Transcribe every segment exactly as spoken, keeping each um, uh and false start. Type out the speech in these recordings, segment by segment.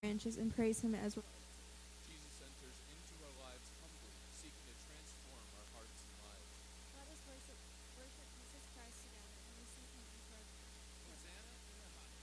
branches and praise him as well. Jesus enters into our lives humbly, seeking to transform our hearts and lives. Let us worship, worship Jesus Christ together and receive him into our lives. Hosanna in the highest.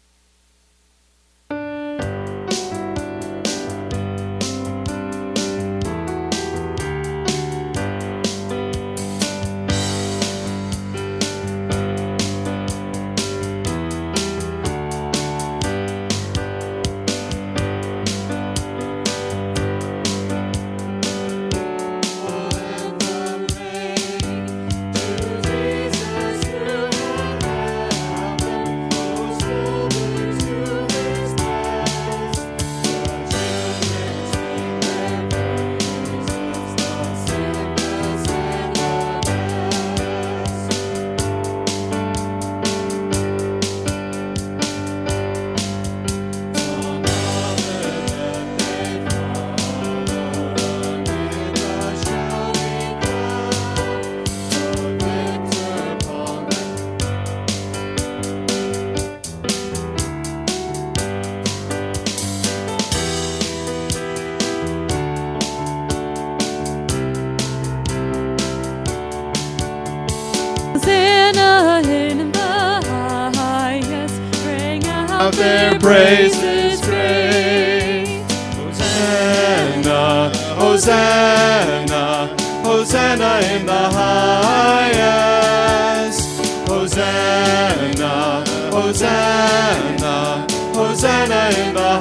Out their praises great. Hosanna, Hosanna, Hosanna in the highest. Hosanna, Hosanna, Hosanna in the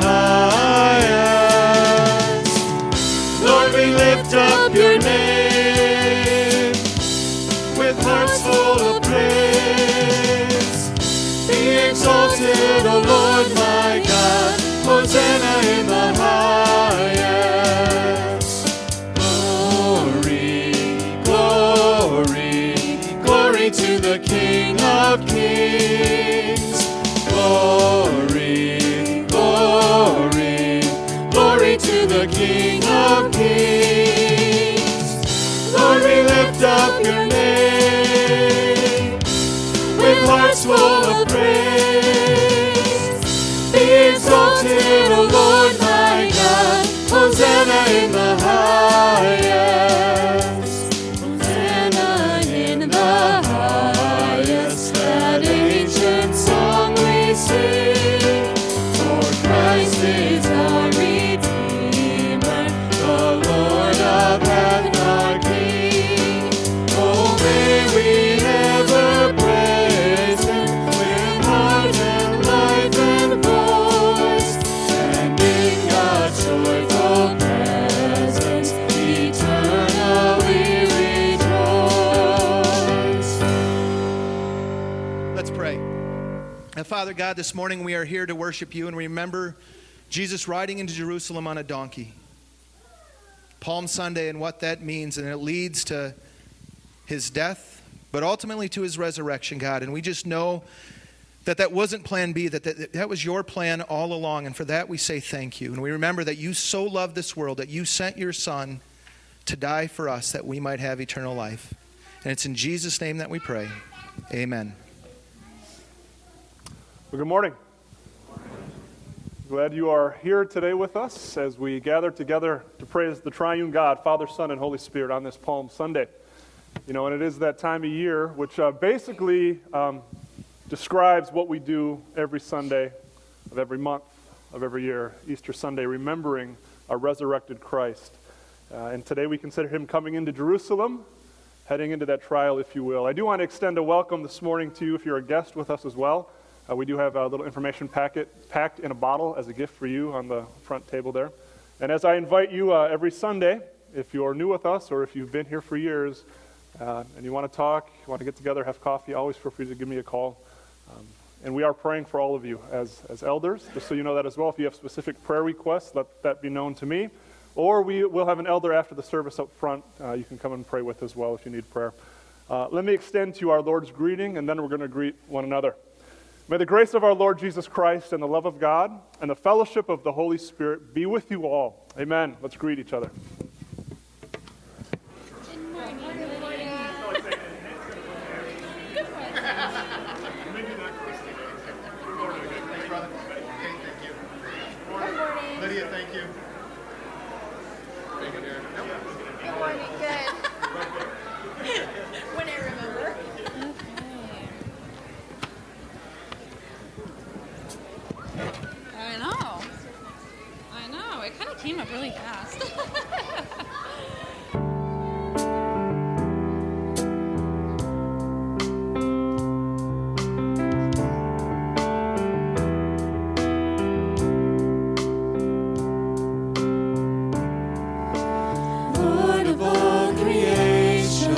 highest. Lord, we lift up your name with hearts full of praise. Be exalted, O Lord my God, Hosanna in the highest. Glory, glory, glory to the King of Kings. Glory, glory, glory to the King of Kings. Lord, we lift up your name with hearts full of praise. Be exalted, O Lord my God, Hosanna in the highest. Hosanna in the highest. That ancient song we sing, for Christ is our Redeemer, the Lord of heaven, our King. Oh, may we ever praise him with heart and life and voice, and in God's joyful presence eternally rejoice. Let's pray. And Father God, this morning we are here to worship you and remember Jesus riding into Jerusalem on a donkey. Palm Sunday and what that means, and it leads to his death, but ultimately to his resurrection, God. And we just know that that wasn't plan B, that, that that was your plan all along. And for that we say thank you. And we remember that you so loved this world that you sent your Son to die for us that we might have eternal life. And it's in Jesus' name that we pray. Amen. Well, good morning. Glad you are here today with us as we gather together to praise the triune God, Father, Son, and Holy Spirit on this Palm Sunday. You know, and it is that time of year which uh, basically um, describes what we do every Sunday of every month of every year, Easter Sunday, remembering our resurrected Christ. Uh, and today we consider him coming into Jerusalem, heading into that trial, if you will. I do want to extend a welcome this morning to you if you're a guest with us as well. Uh, we do have a little information packet packed in a bottle as a gift for you on the front table there. And as I invite you uh, every Sunday, if you're new with us or if you've been here for years uh, and you want to talk, you want to get together, have coffee, always feel free to give me a call. Um, and we are praying for all of you as, as elders, just so you know that as well. If you have specific prayer requests, let that be known to me. Or we will have an elder after the service up front uh, you can come and pray with as well if you need prayer. Uh, let me extend to you our Lord's greeting, and then we're going to greet one another. May the grace of our Lord Jesus Christ and the love of God and the fellowship of the Holy Spirit be with you all. Amen. Let's greet each other. Good morning, Lydia. Good morning. Lydia, thank you. Thank you, Darren. Good morning. Good. When I remember. I know. I know. It kind of came up really fast. Lord of all creation,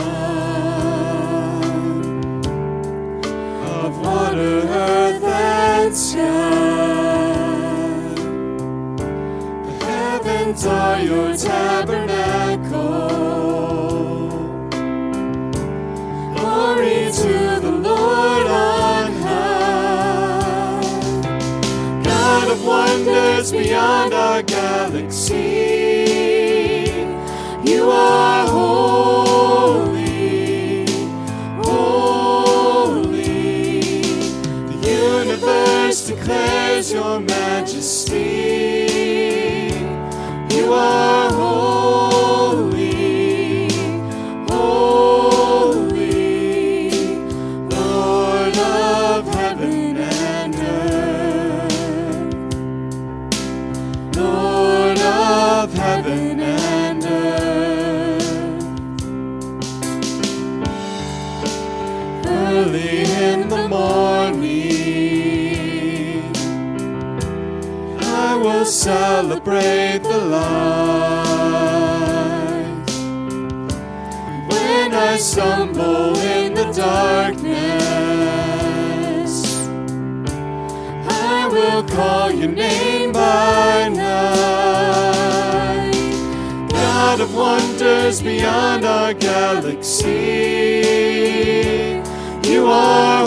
of water, earth, and sky, the heavens are your tabernacle. Glory to the Lord on high, God of wonders beyond our galaxy. You are holy, holy. The universe declares your majesty. You are holy, holy. Lord of heaven and earth. Lord of heaven and earth. Early in the morning, I will celebrate the light. When I stumble in the darkness, I will call your name by night. God of wonders beyond our galaxy, you are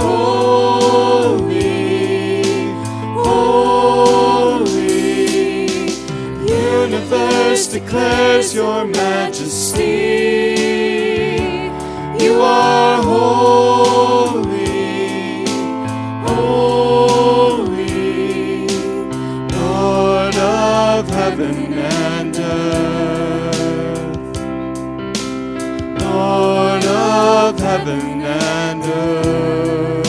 holy, holy. The universe declares your majesty. You are holy, holy. Lord of heaven and earth. Lord of heaven and earth.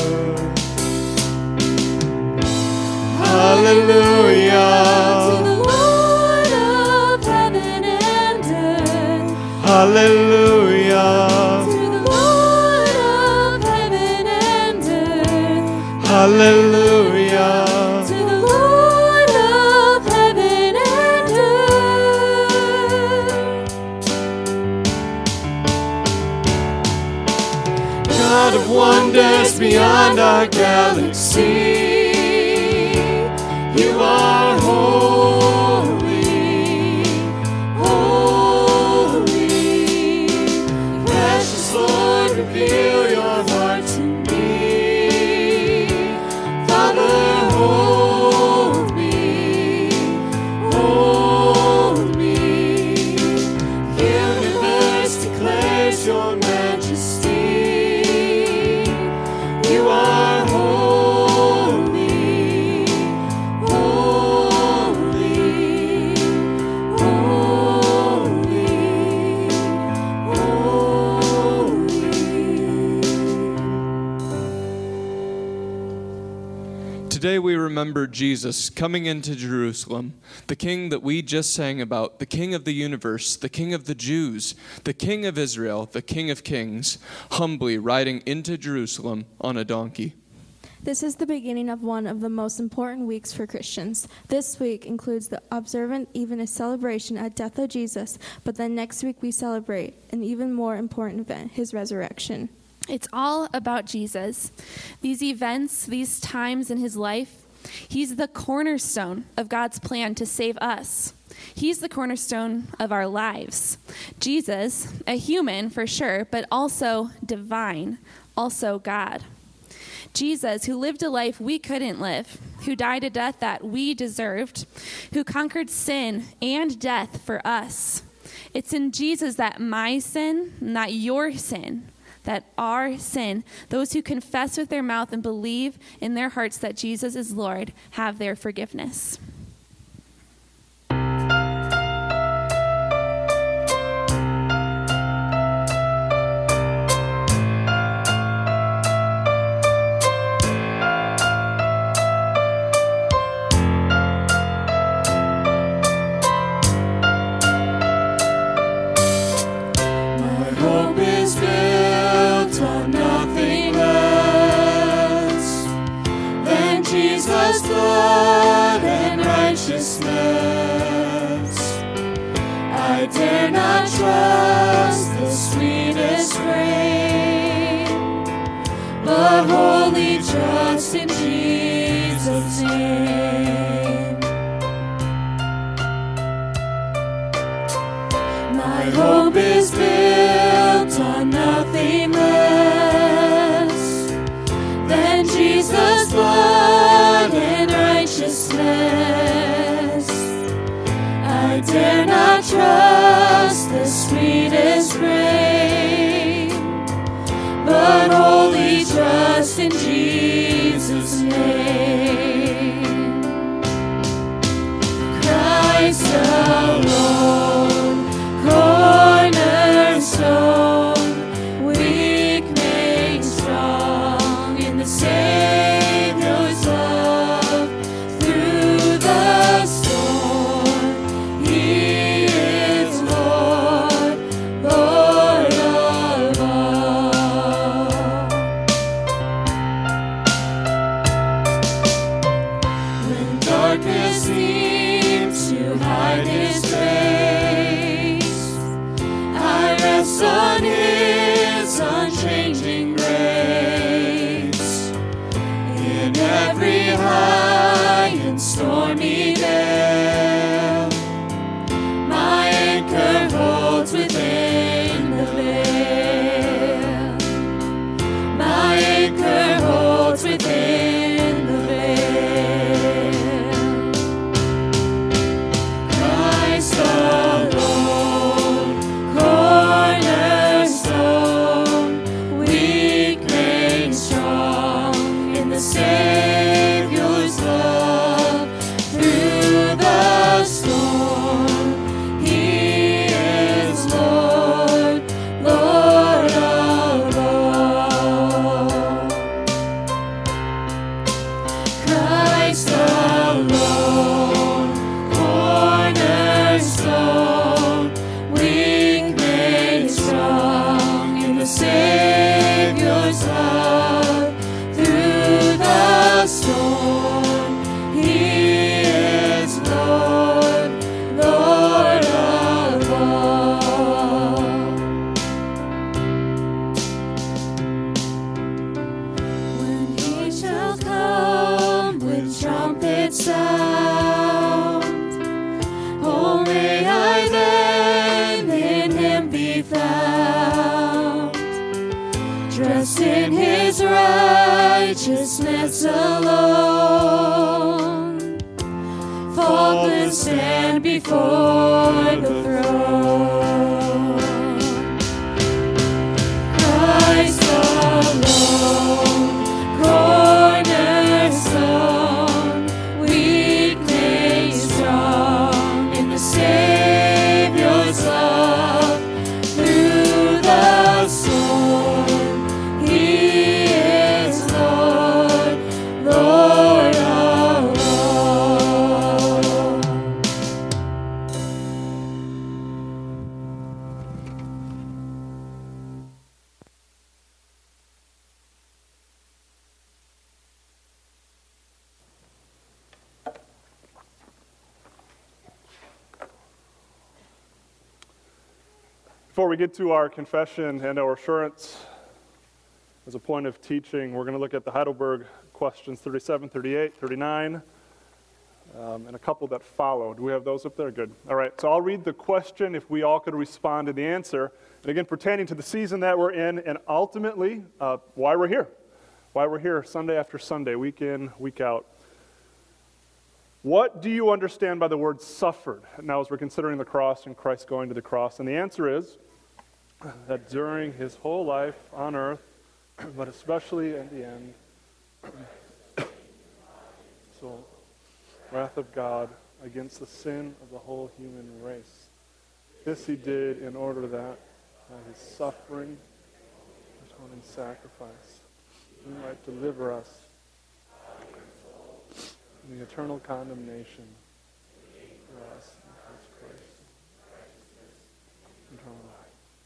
Hallelujah. To the Lord of heaven and earth. Hallelujah. To the Lord of heaven and earth. Hallelujah. To the Lord of heaven and earth. God of wonders beyond our galaxy, you are holy, holy. Precious Lord, reveal your heart to me. Father, hold me, hold me. The universe declares your majesty. You are holy, holy, holy, holy. Today we remember Jesus coming into Jerusalem, the king that we just sang about, the king of the universe, the king of the Jews, the king of Israel, the king of kings, humbly riding into Jerusalem on a donkey. This is the beginning of one of the most important weeks for Christians. This week includes the observant, even a celebration at death of Jesus, but then next week we celebrate an even more important event, his resurrection. It's all about Jesus. These events, these times in his life, he's the cornerstone of God's plan to save us. He's the cornerstone of our lives. Jesus, a human for sure, but also divine, also God. Jesus, who lived a life we couldn't live, who died a death that we deserved, who conquered sin and death for us. It's in Jesus that my sin, not your sin, that our sin, those who confess with their mouth and believe in their hearts that Jesus is Lord, have their forgiveness. I dare not trust the sweetest frame, but wholly trust in Jesus' name. My hope is built on nothing less than Jesus' blood and righteousness. I dare not trust the sweetest frame, but wholly trust in Jesus' name. Christ alone, cornerstone, weak made strong in the Savior's love. Through the storm, He is Lord, Lord of all. When darkness seems to hide His face, I rest on His unchanging grace. In every high and stormy gale, my anchor holds within the veil. My anchor holds within the veil. Christ alone, cornerstone, weak made strong in the Savior's love. Through the storm, He is Lord, Lord of all. Christ alone, cornerstone, weak made strong in the Savior's love. Through the storm, He is Lord, Lord of all. When He shall come with trumpet sound, oh, may I then in Him be found, dressed in His righteousness alone, faultless stand before the throne. Christ alone, cornerstone, weak made strong in the Savior's love. Through the storm, He is Lord, Lord of all. Before we get to our confession and our assurance, as a point of teaching, we're going to look at the Heidelberg questions thirty-seven, thirty-eight, thirty-nine, um, and a couple that follow. Do we have those up there? Good. All right, so I'll read the question if we all could respond to the answer. And again, pertaining to the season that we're in, and ultimately, uh, why we're here. Why we're here Sunday after Sunday, week in, week out. What do you understand by the word suffered? Now, as we're considering the cross and Christ going to the cross, and the answer is that during His whole life on earth, but especially at the end, so wrath of God against the sin of the whole human race. This He did in order that by His suffering, atoning sacrifice, He might deliver us from the eternal condemnation for us in Christ. Eternal life.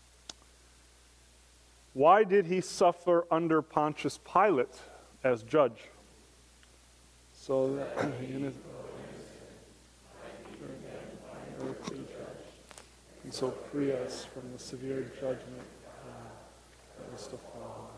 Why did He suffer under Pontius Pilate as judge? So that in his so free us from the severe judgment uh, that is to follow.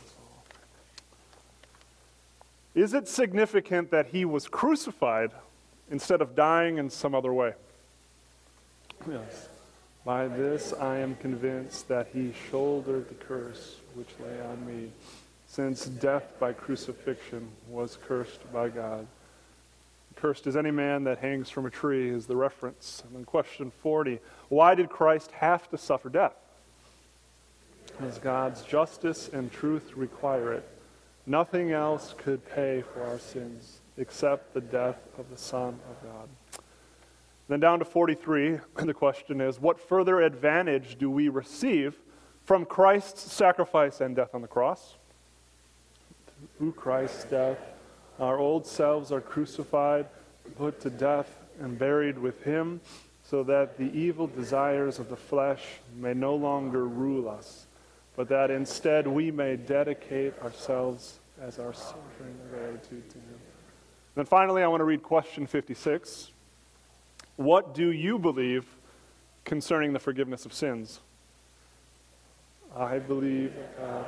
Is it significant that he was crucified instead of dying in some other way? Yes. By this I am convinced that he shouldered the curse which lay on me, since death by crucifixion was cursed by God. Cursed is any man that hangs from a tree is the reference. And then question forty, why did Christ have to suffer death? As God's justice and truth require it. Nothing else could pay for our sins except the death of the Son of God. Then down to forty-three, the question is, what further advantage do we receive from Christ's sacrifice and death on the cross? Through Christ's death, our old selves are crucified, put to death, and buried with him, so that the evil desires of the flesh may no longer rule us, but that instead we may dedicate ourselves as our suffering gratitude to him. Then finally, I want to read question fifty-six. What do you believe concerning the forgiveness of sins? I believe God.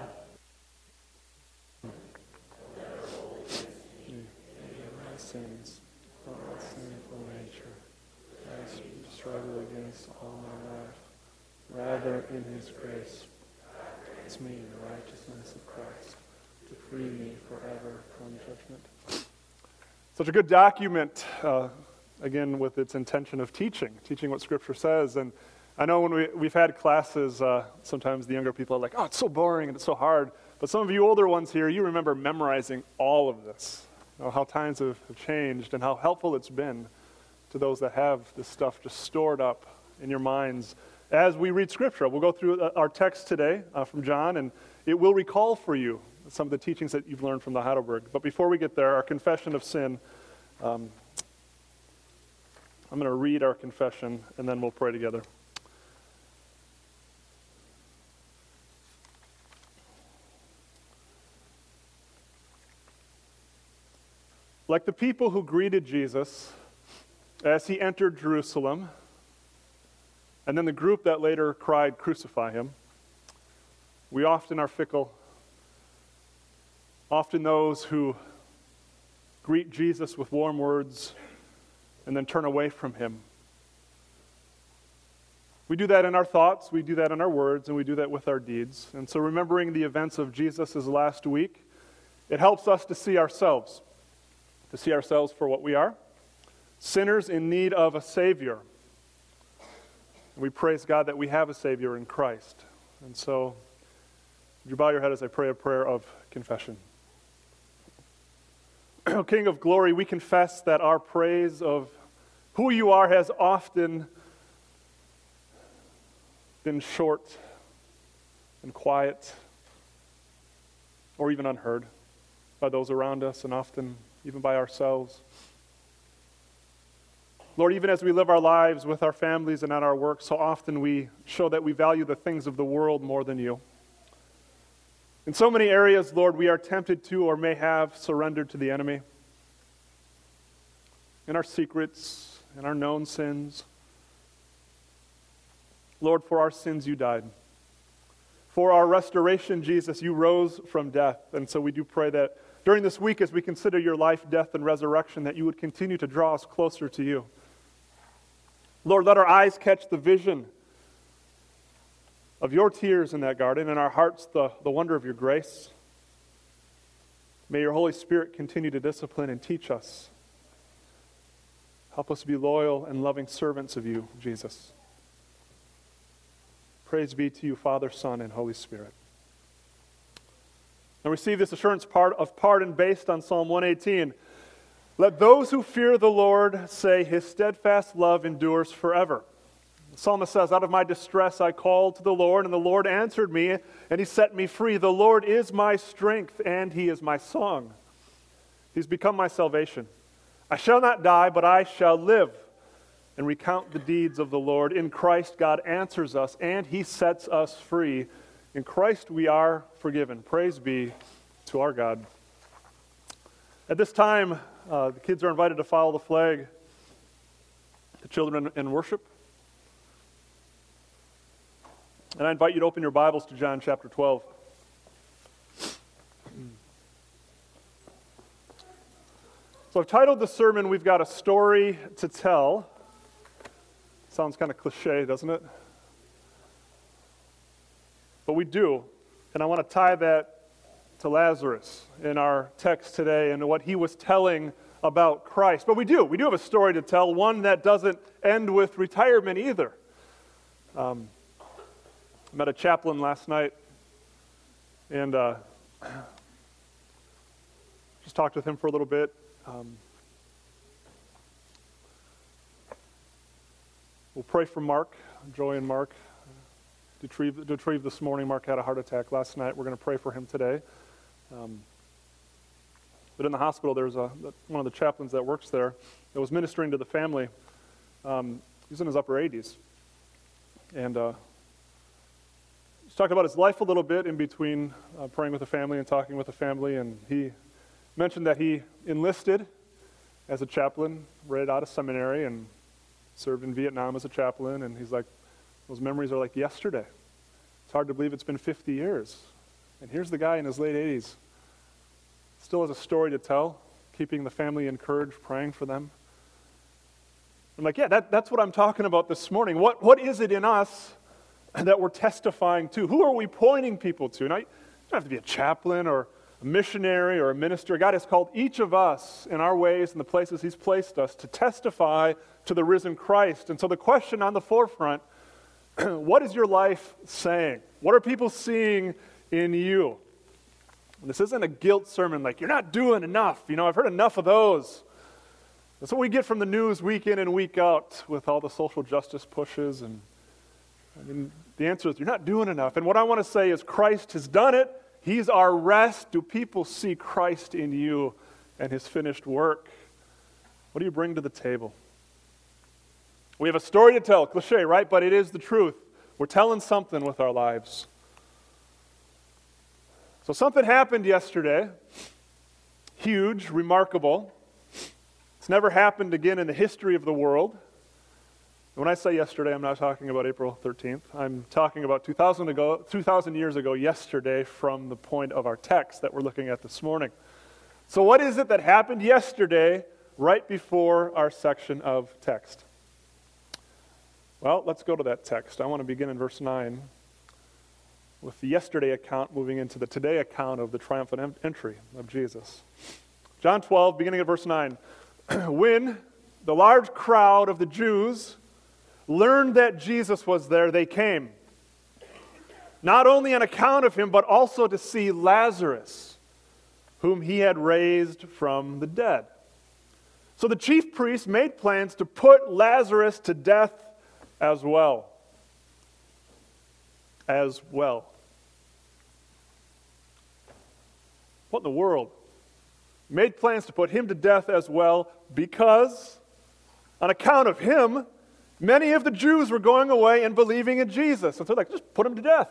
My sins from my sinful nature, I struggle against all my life. Rather, in his grace, it's me, the righteousness of Christ, to free me forever from judgment. Such a good document, uh, again, with its intention of teaching, teaching what Scripture says. And I know when we, we've had classes, uh, sometimes the younger people are like, oh, it's so boring and it's so hard. But some of you older ones here, you remember memorizing all of this, you know, how times have, have changed and how helpful it's been to those that have this stuff just stored up in your minds as we read Scripture. We'll go through our text today uh, from John, and it will recall for you some of the teachings that you've learned from the Heidelberg. But before we get there, our confession of sin, um, I'm going to read our confession, and then we'll pray together. Like the people who greeted Jesus as he entered Jerusalem, and then the group that later cried, "Crucify him," we often are fickle. Often those who greet Jesus with warm words and then turn away from him. We do that in our thoughts, we do that in our words, and we do that with our deeds. And so remembering the events of Jesus' last week, it helps us to see ourselves, to see ourselves for what we are, sinners in need of a Savior. And we praise God that we have a Savior in Christ. And so, would you bow your head as I pray a prayer of confession? King of glory, we confess that our praise of who you are has often been short and quiet, or even unheard by those around us, and often even by ourselves. Lord, even as we live our lives with our families and at our work, so often we show that we value the things of the world more than you. In so many areas, Lord, we are tempted to or may have surrendered to the enemy. In our secrets, in our known sins. Lord, for our sins you died. For our restoration, Jesus, you rose from death. And so we do pray that during this week as we consider your life, death, and resurrection, that you would continue to draw us closer to you. Lord, let our eyes catch the vision of your tears in that garden, and our hearts the, the wonder of your grace. May your Holy Spirit continue to discipline and teach us. Help us be loyal and loving servants of you, Jesus. Praise be to you, Father, Son, and Holy Spirit. And receive this assurance part of pardon based on Psalm one eighteen. Let those who fear the Lord say, his steadfast love endures forever. The psalmist says, out of my distress I called to the Lord, and the Lord answered me, and he set me free. The Lord is my strength, and he is my song. He's become my salvation. I shall not die, but I shall live and recount the deeds of the Lord. In Christ, God answers us, and he sets us free. In Christ, we are forgiven. Praise be to our God. At this time, uh, the kids are invited to follow the flag, the children in worship. And I invite you to open your Bibles to John chapter twelve. So I've titled the sermon, We've Got a Story to Tell. Sounds kind of cliche, doesn't it? But we do. And I want to tie that to Lazarus in our text today and what he was telling about Christ. But we do. We do have a story to tell, one that doesn't end with retirement either. Um, I met a chaplain last night and uh, just talked with him for a little bit. Um, we'll pray for Mark, Joy and Mark. Retrieved, retrieved this morning. Mark had a heart attack last night. We're going to pray for him today. Um, but in the hospital, there's a one of the chaplains that works there that was ministering to the family. Um, he's in his upper eighties. And uh, he's talking about his life a little bit in between uh, praying with the family and talking with the family. And he mentioned that he enlisted as a chaplain right out of seminary and served in Vietnam as a chaplain. And he's like, those memories are like yesterday. It's hard to believe it's been fifty years. And here's the guy in his late eighties. Still has a story to tell, keeping the family encouraged, praying for them. I'm like, yeah, that, that's what I'm talking about this morning. What What is it in us that we're testifying to? Who are we pointing people to? Now, you don't have to be a chaplain or a missionary or a minister. God has called each of us in our ways and the places he's placed us to testify to the risen Christ. And so the question on the forefront, what is your life saying? What are people seeing in you? And this isn't a guilt sermon like, you're not doing enough. You know, I've heard enough of those. That's what we get from the news week in and week out with all the social justice pushes. And I mean, the answer is you're not doing enough. And what I want to say is Christ has done it. He's our rest. Do people see Christ in you and his finished work? What do you bring to the table? We have a story to tell, cliche, right? But it is the truth. We're telling something with our lives. So something happened yesterday. Huge, remarkable. It's never happened again in the history of the world. When I say yesterday, I'm not talking about April thirteenth. I'm talking about two thousand ago, two thousand years ago yesterday from the point of our text that we're looking at this morning. So what is it that happened yesterday right before our section of text? Well, let's go to that text. I want to begin in verse nine with the yesterday account moving into the today account of the triumphant entry of Jesus. John twelve, beginning at verse nine. When the large crowd of the Jews learned that Jesus was there, they came, not only on account of him, but also to see Lazarus, whom he had raised from the dead. So the chief priests made plans to put Lazarus to death as well. As well. What in the world? Made plans to put him to death as well because, on account of him, many of the Jews were going away and believing in Jesus. So they're like, just put him to death.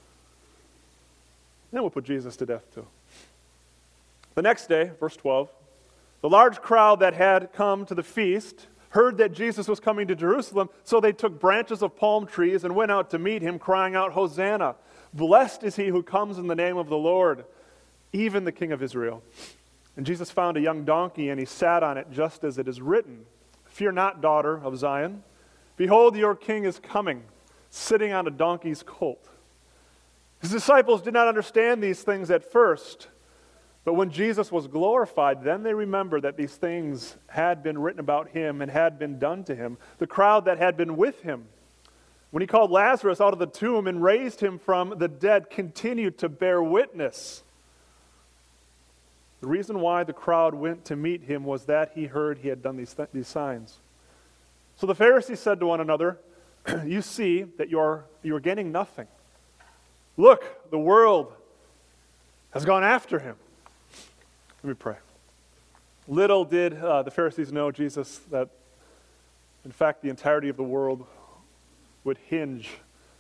Then we'll put Jesus to death too. The next day, verse twelve, the large crowd that had come to the feast heard that Jesus was coming to Jerusalem, so they took branches of palm trees and went out to meet him, crying out, Hosanna! Blessed is he who comes in the name of the Lord, even the King of Israel. And Jesus found a young donkey, and he sat on it, just as it is written, Fear not, daughter of Zion. Behold, your king is coming, sitting on a donkey's colt. His disciples did not understand these things at first, but when Jesus was glorified, then they remembered that these things had been written about him and had been done to him. The crowd that had been with him, when he called Lazarus out of the tomb and raised him from the dead, continued to bear witness. The reason why the crowd went to meet him was that he heard he had done these, th- these signs. So the Pharisees said to one another, You see that you are, you are gaining nothing. Look, the world has gone after him. Let me pray. Little did uh, the Pharisees know, Jesus, that in fact the entirety of the world would hinge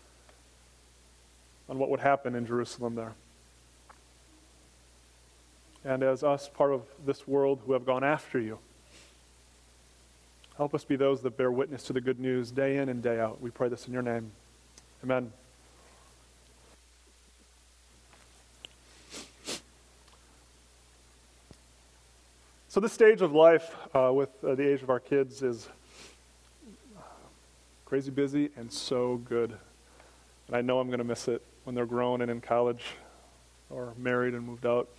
on what would happen in Jerusalem there. And as us, part of this world who have gone after you, help us be those that bear witness to the good news day in and day out. We pray this in your name. Amen. So this stage of life uh, with uh, the age of our kids is crazy busy and so good. And I know I'm going to miss it when they're grown and in college or married and moved out.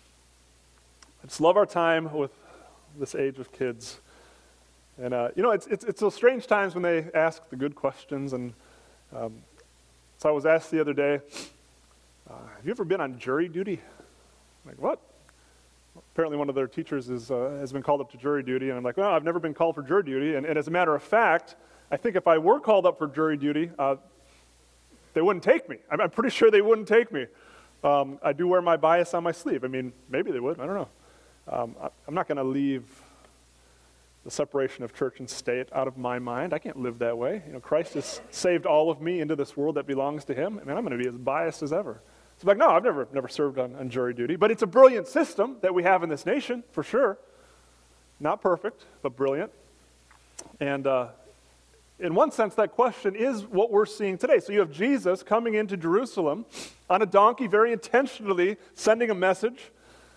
I just love our time with this age of kids. And, uh, you know, it's, it's it's those strange times when they ask the good questions. And um, so I was asked the other day, uh, have you ever been on jury duty? I'm like, what? Apparently one of their teachers is, uh, has been called up to jury duty. And I'm like, well, I've never been called for jury duty. And, and as a matter of fact, I think if I were called up for jury duty, uh, they wouldn't take me. I'm, I'm pretty sure they wouldn't take me. Um, I do wear my bias on my sleeve. I mean, maybe they would. I don't know. Um, I, I'm not going to leave the separation of church and state out of my mind. I can't live that way. You know, Christ has saved all of me into this world that belongs to him. I mean, I'm going to be as biased as ever. So I'm like, no, I've never never served on, on jury duty. But it's a brilliant system that we have in this nation, for sure. Not perfect, but brilliant. And uh, in one sense, that question is what we're seeing today. So you have Jesus coming into Jerusalem on a donkey, very intentionally sending a message.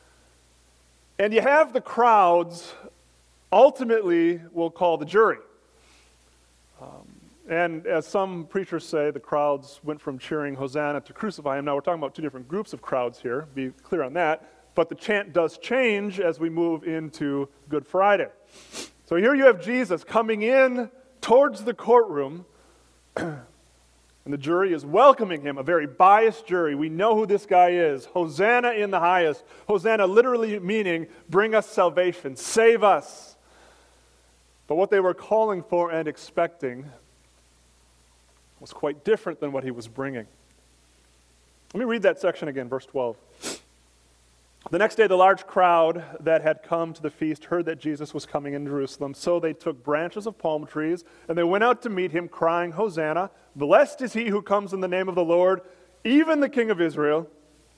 And you have the crowds, ultimately, we'll call the jury. Um, and as some preachers say, the crowds went from cheering Hosanna to crucify him. Now, we're talking about two different groups of crowds here, be clear on that. But the chant does change as we move into Good Friday. So here you have Jesus coming in towards the courtroom, and the jury is welcoming him, a very biased jury. We know who this guy is. Hosanna in the highest. Hosanna literally meaning, bring us salvation, save us. But what they were calling for and expecting was quite different than what he was bringing. Let me read that section again, verse twelve. The next day, the large crowd that had come to the feast heard that Jesus was coming in Jerusalem. So they took branches of palm trees, and they went out to meet him, crying, Hosanna, blessed is he who comes in the name of the Lord, even the King of Israel.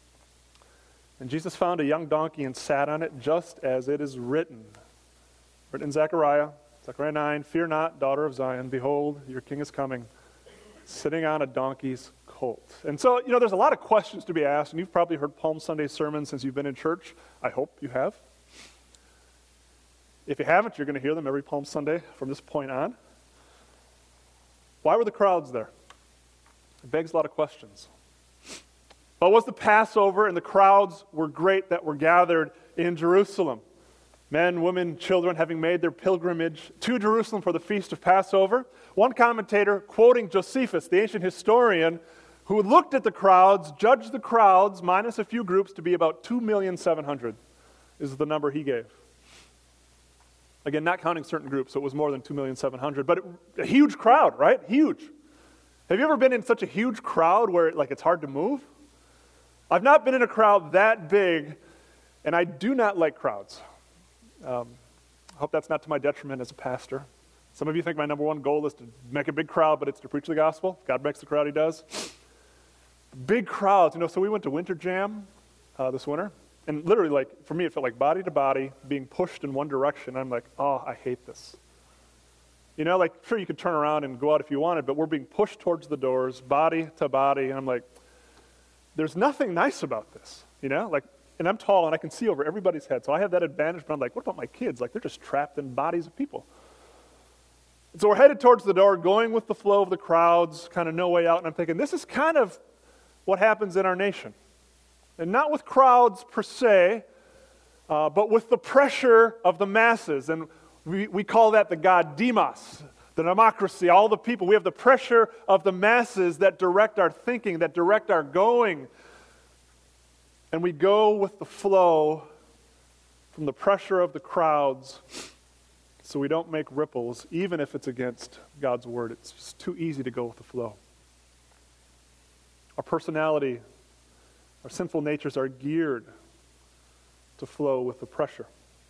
And Jesus found a young donkey and sat on it, just as it is written. Written in Zechariah, Zechariah nine, fear not, daughter of Zion, behold, your king is coming, sitting on a donkey's colt. And so, you know, there's a lot of questions to be asked, and you've probably heard Palm Sunday sermons since you've been in church. I hope you have. If you haven't, you're going to hear them every Palm Sunday from this point on. Why were the crowds there? It begs a lot of questions. But was the Passover, and the crowds were great that were gathered in Jerusalem. Men, women, children having made their pilgrimage to Jerusalem for the feast of Passover. One commentator, quoting Josephus, the ancient historian, who looked at the crowds, judged the crowds, minus a few groups, to be about two million seven hundred, is the number he gave. Again, not counting certain groups, so it was more than two million seven hundred, but it, a huge crowd, right? Huge. Have you ever been in such a huge crowd where like it's hard to move? I've not been in a crowd that big, and I do not like crowds. Um, I hope that's not to my detriment as a pastor. Some of you think my number one goal is to make a big crowd, but it's to preach the gospel. God makes the crowd, he does. Big crowds, you know, so we went to Winter Jam uh, this winter, and literally, like, for me, it felt like body to body, being pushed in one direction. I'm like, oh, I hate this. You know, like, sure, you could turn around and go out if you wanted, but we're being pushed towards the doors, body to body, and I'm like, there's nothing nice about this, you know? Like, and I'm tall, and I can see over everybody's head, so I have that advantage, but I'm like, what about my kids? Like, they're just trapped in bodies of people. And so we're headed towards the door, going with the flow of the crowds, kind of no way out, and I'm thinking, this is kind of what happens in our nation. And not with crowds per se, uh, but with the pressure of the masses. And we, we call that the god Demos, the democracy, all the people. We have the pressure of the masses that direct our thinking, that direct our going. And we go with the flow from the pressure of the crowds so we don't make ripples, even if it's against God's word. It's just too easy to go with the flow. Our personality, our sinful natures are geared to flow with the pressure.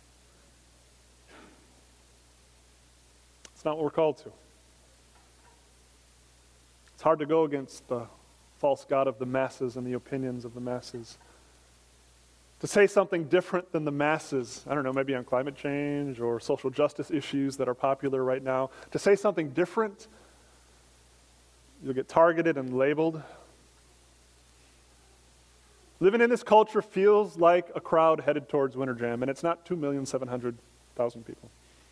It's not what we're called to. It's hard to go against the false god of the masses and the opinions of the masses. To say something different than the masses, I don't know, maybe on climate change or social justice issues that are popular right now, to say something different, you'll get targeted and labeled. Living in this culture feels like a crowd headed towards Winter Jam, and it's not two million seven hundred thousand people.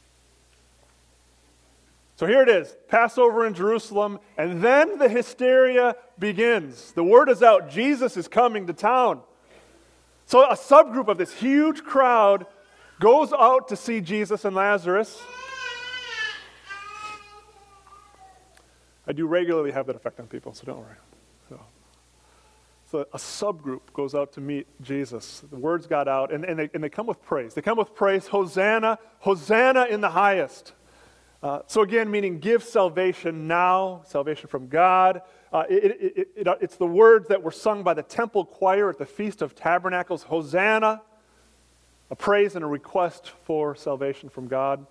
So here it is, Passover in Jerusalem, and then the hysteria begins. The word is out, Jesus is coming to town. So a subgroup of this huge crowd goes out to see Jesus and Lazarus. I do regularly have that effect on people, so don't worry. So, so a subgroup goes out to meet Jesus. The words got out, and, and, they, and they come with praise. They come with praise, Hosanna, Hosanna in the highest. Uh, so again, meaning give salvation now, salvation from God. Uh, it, it, it, it, it's the words that were sung by the temple choir at the Feast of Tabernacles, Hosanna, a praise and a request for salvation from God.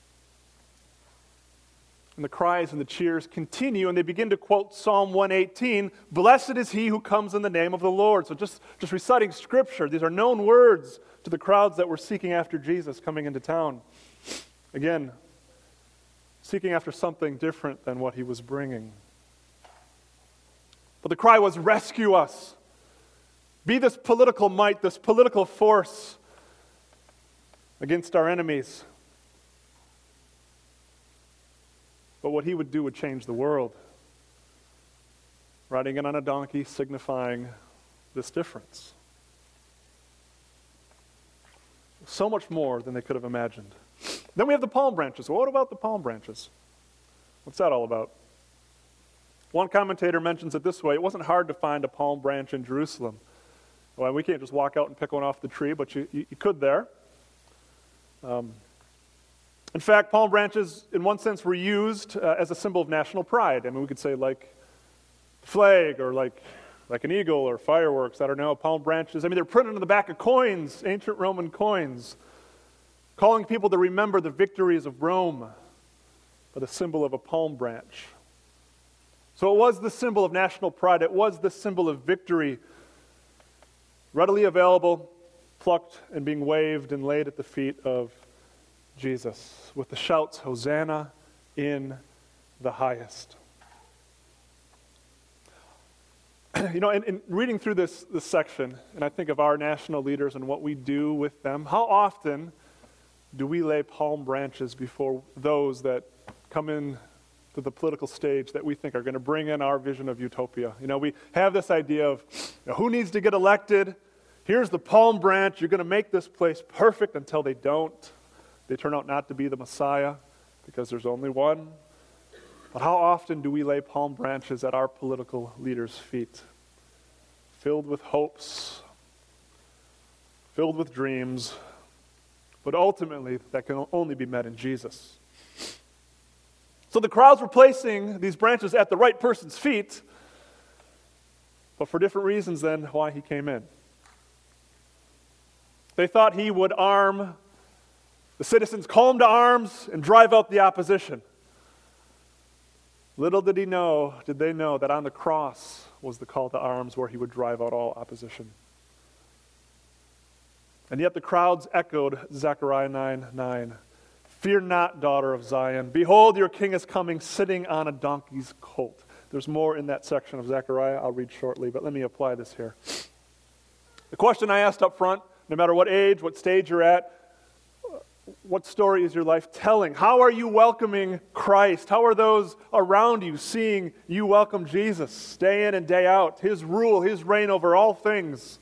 And the cries and the cheers continue, and they begin to quote Psalm one eighteen, "Blessed is he who comes in the name of the Lord." So just, just reciting Scripture. These are known words to the crowds that were seeking after Jesus coming into town. Again, seeking after something different than what he was bringing. But the cry was, rescue us. Be this political might, this political force against our enemies. But what he would do would change the world. Riding in on a donkey, signifying this difference. So much more than they could have imagined. Then we have the palm branches. Well, what about the palm branches? What's that all about? One commentator mentions it this way: it wasn't hard to find a palm branch in Jerusalem. Well, we can't just walk out and pick one off the tree, but you, you, you could there. Um, in fact, palm branches, in one sense, were used uh, as a symbol of national pride. I mean, we could say like flag or like, like an eagle or fireworks. I don't know, palm branches. I mean, they're printed on the back of coins, ancient Roman coins, calling people to remember the victories of Rome by the symbol of a palm branch. So it was the symbol of national pride. It was the symbol of victory, readily available, plucked and being waved and laid at the feet of Jesus with the shouts, Hosanna in the highest. You know, in, in reading through this, this section, and I think of our national leaders and what we do with them, how often do we lay palm branches before those that come in to the political stage that we think are going to bring in our vision of utopia? You know, we have this idea of, you know, who needs to get elected? Here's the palm branch. You're going to make this place perfect until they don't. They turn out not to be the Messiah because there's only one. But how often do we lay palm branches at our political leaders' feet, filled with hopes, filled with dreams, but ultimately that can only be met in Jesus? So the crowds were placing these branches at the right person's feet, but for different reasons than why he came in. They thought he would arm the citizens, call them to arms, and drive out the opposition. Little did he know, did they know, that on the cross was the call to arms where he would drive out all opposition. And yet the crowds echoed Zechariah nine nine. Fear not, daughter of Zion. Behold, your king is coming, sitting on a donkey's colt. There's more in that section of Zechariah I'll read shortly, but let me apply this here. The question I asked up front, no matter what age, what stage you're at, what story is your life telling? How are you welcoming Christ? How are those around you seeing you welcome Jesus day in and day out? His rule, his reign over all things.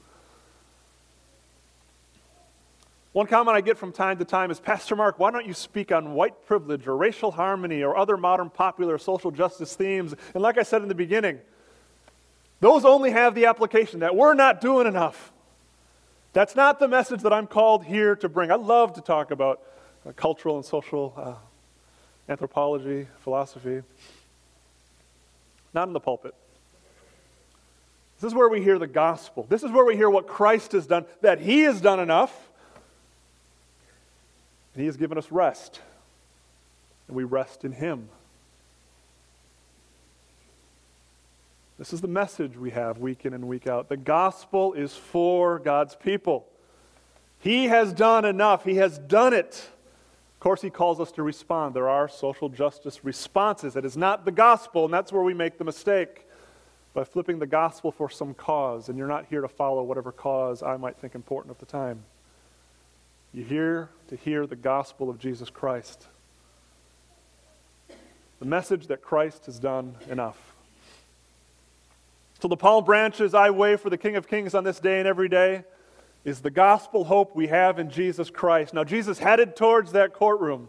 One comment I get from time to time is, Pastor Mark, why don't you speak on white privilege or racial harmony or other modern popular social justice themes? And like I said in the beginning, those only have the application that we're not doing enough. That's not the message that I'm called here to bring. I love to talk about uh, cultural and social uh, anthropology, philosophy. Not in the pulpit. This is where we hear the gospel. This is where we hear what Christ has done, that he has done enough. And he has given us rest. And we rest in him. This is the message we have week in and week out. The gospel is for God's people. He has done enough. He has done it. Of course, he calls us to respond. There are social justice responses. It is not the gospel, and that's where we make the mistake. by flipping the gospel for some cause, and you're not here to follow whatever cause I might think important at the time. You're here to hear the gospel of Jesus Christ. The message that Christ has done enough. So the palm branches I wave for the King of Kings on this day and every day is the gospel hope we have in Jesus Christ. Now Jesus headed towards that courtroom.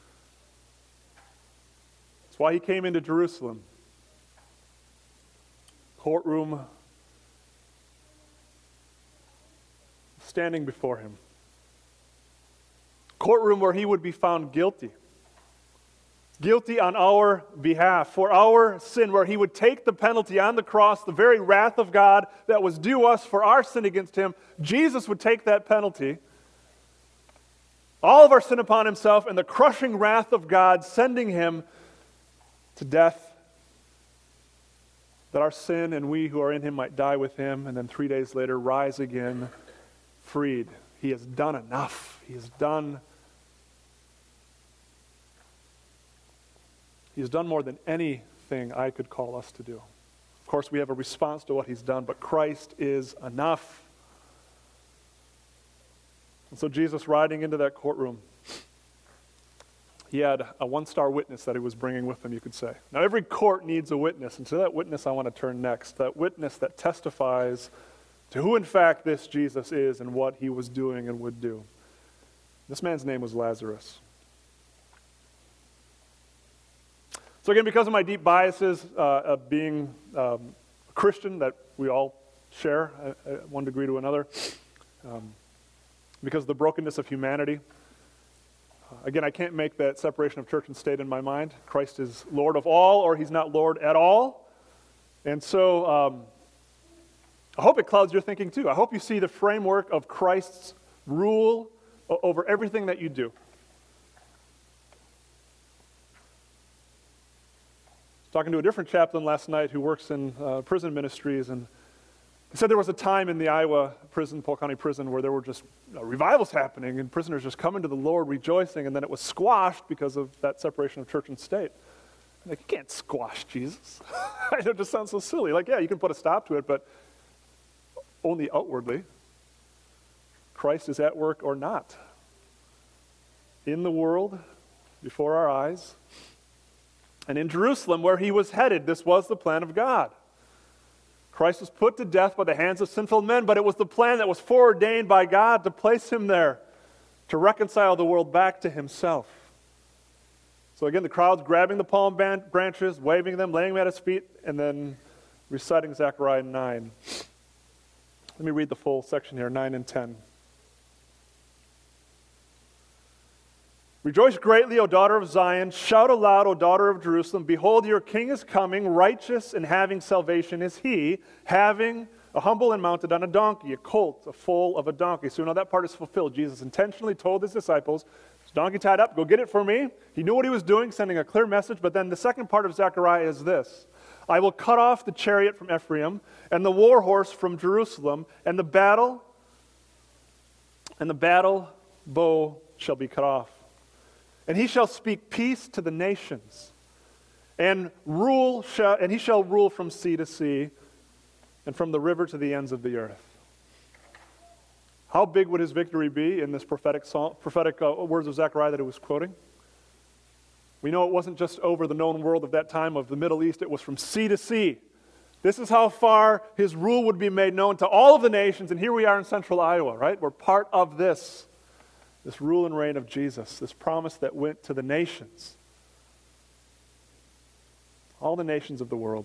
That's why he came into Jerusalem. Courtroom standing before him. Courtroom where he would be found guilty. Guilty on our behalf, for our sin, where he would take the penalty on the cross, the very wrath of God that was due us for our sin against him. Jesus would take that penalty, all of our sin upon himself, and the crushing wrath of God, sending him to death, that our sin and we who are in him might die with him, and then three days later rise again, freed. He has done enough. He has done He has done more than anything I could call us to do. Of course, we have a response to what he's done, but Christ is enough. And so Jesus, riding into that courtroom, he had a one-star witness that he was bringing with him, you could say. Now, every court needs a witness, and to that witness I want to turn next. That witness that testifies to who, in fact, this Jesus is and what he was doing and would do. This man's name was Lazarus. So again, because of my deep biases uh, of being um, a Christian that we all share at one degree to another, um, because of the brokenness of humanity, uh, again, I can't make that separation of church and state in my mind. Christ is Lord of all, or he's not Lord at all. And so um, I hope it clouds your thinking too. I hope you see the framework of Christ's rule o- over everything that you do. Talking to a different chaplain last night who works in uh, prison ministries, and he said there was a time in the Iowa prison, Polk County Prison, where there were just uh, revivals happening and prisoners just coming to the Lord rejoicing, and then it was squashed because of that separation of church and state. Like, you can't squash Jesus. It just sounds so silly. Like, yeah, you can put a stop to it, but only outwardly. Christ is at work or not. In the world, before our eyes. And in Jerusalem, where he was headed, this was the plan of God. Christ was put to death by the hands of sinful men, but it was the plan that was foreordained by God to place him there, to reconcile the world back to himself. So again, the crowd's grabbing the palm branches, waving them, laying them at his feet, and then reciting Zechariah nine. Let me read the full section here, nine and ten. Rejoice greatly, O daughter of Zion. Shout aloud, O daughter of Jerusalem. Behold, your king is coming, righteous and having salvation is he, having a humble and mounted on a donkey, a colt, a foal of a donkey. So now that part is fulfilled. Jesus intentionally told his disciples, "This donkey tied up, go get it for me." He knew what he was doing, sending a clear message. But then the second part of Zechariah is this: I will cut off the chariot from Ephraim, and the war horse from Jerusalem, and the battle, and the battle bow shall be cut off. And he shall speak peace to the nations, and rule shall, and he shall rule from sea to sea, and from the river to the ends of the earth. How big would his victory be in this prophetic song, prophetic uh, words of Zechariah that he was quoting? We know it wasn't just over the known world of that time of the Middle East, it was from sea to sea. This is how far his rule would be made known to all of the nations, and here we are in central Iowa, right? We're part of this. This rule and reign of Jesus, this promise that went to the nations. All the nations of the world.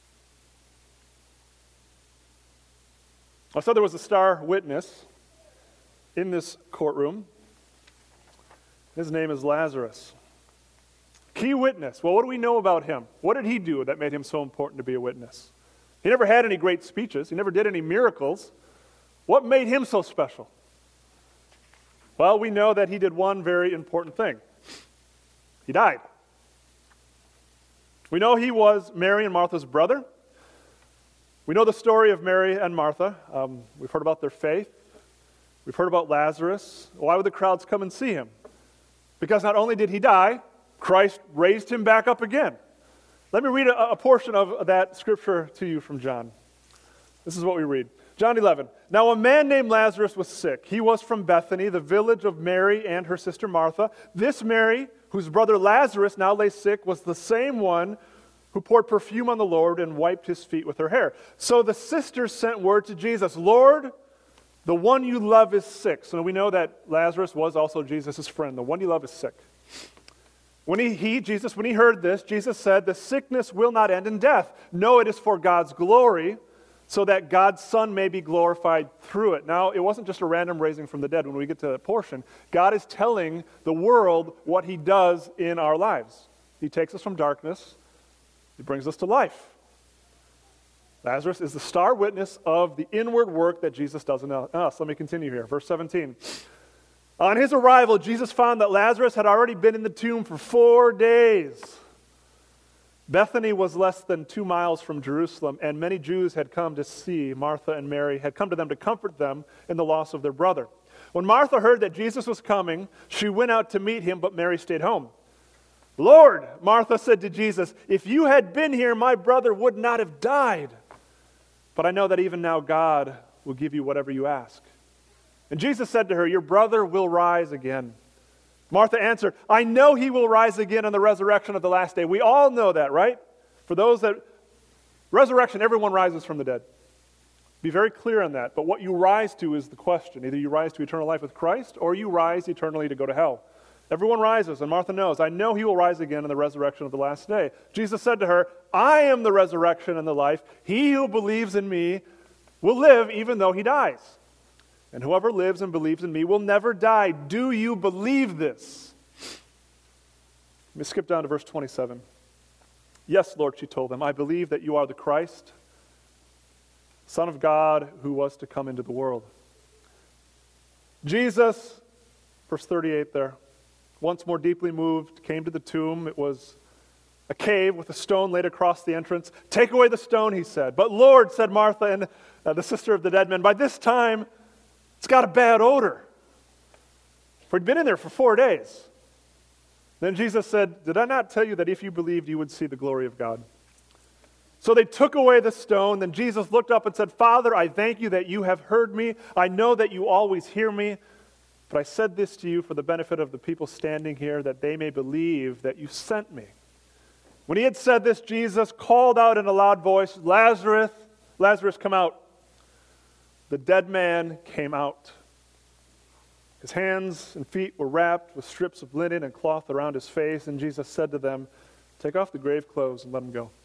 I said there was a star witness in this courtroom. His name is Lazarus. Key witness. Well, what do we know about him? What did he do that made him so important to be a witness? He never had any great speeches. He never did any miracles. What made him so special? Well, we know that he did one very important thing. He died. We know he was Mary and Martha's brother. We know the story of Mary and Martha. Um, we've heard about their faith. We've heard about Lazarus. Why would the crowds come and see him? Because not only did he die, Christ raised him back up again. Let me read a, a portion of that scripture to you from John. This is what we read. John eleven. Now a man named Lazarus was sick. He was from Bethany, the village of Mary and her sister Martha. This Mary, whose brother Lazarus now lay sick, was the same one who poured perfume on the Lord and wiped his feet with her hair. So the sisters sent word to Jesus, Lord, the one you love is sick. So we know that Lazarus was also Jesus' friend. The one you love is sick. When he, he, Jesus, when he heard this, Jesus said, the sickness will not end in death. No, it is for God's glory, so that God's Son may be glorified through it. Now, it wasn't just a random raising from the dead. When we get to that portion, God is telling the world what he does in our lives. He takes us from darkness. He brings us to life. Lazarus is the star witness of the inward work that Jesus does in us. Let me continue here. Verse seventeen. On his arrival, Jesus found that Lazarus had already been in the tomb for four days. Bethany was less than two miles from Jerusalem, and many Jews had come to see Martha and Mary, had come to them to comfort them in the loss of their brother. When Martha heard that Jesus was coming, she went out to meet him, but Mary stayed home. Lord, Martha said to Jesus, if you had been here, my brother would not have died. But I know that even now God will give you whatever you ask. And Jesus said to her, your brother will rise again. Martha answered, I know he will rise again on the resurrection of the last day. We all know that, right? For those that, resurrection, everyone rises from the dead. Be very clear on that. But what you rise to is the question. Either you rise to eternal life with Christ, or you rise eternally to go to hell. Everyone rises, and Martha knows, I know he will rise again in the resurrection of the last day. Jesus said to her, I am the resurrection and the life. He who believes in me will live even though he dies. And whoever lives and believes in me will never die. Do you believe this? Let me skip down to verse twenty-seven. Yes, Lord, she told him, I believe that you are the Christ, Son of God, who was to come into the world. Jesus, verse thirty-eight there, once more deeply moved, came to the tomb. It was a cave with a stone laid across the entrance. Take away the stone, he said. But Lord, said Martha, and uh, the sister of the dead man, by this time, it's got a bad odor. For he'd been in there for four days. Then Jesus said, did I not tell you that if you believed, you would see the glory of God? So they took away the stone. Then Jesus looked up and said, Father, I thank you that you have heard me. I know that you always hear me. But I said this to you for the benefit of the people standing here, that they may believe that you sent me. When he had said this, Jesus called out in a loud voice, Lazarus, Lazarus, come out. The dead man came out. His hands and feet were wrapped with strips of linen and cloth around his face, and Jesus said to them, take off the grave clothes and let him go.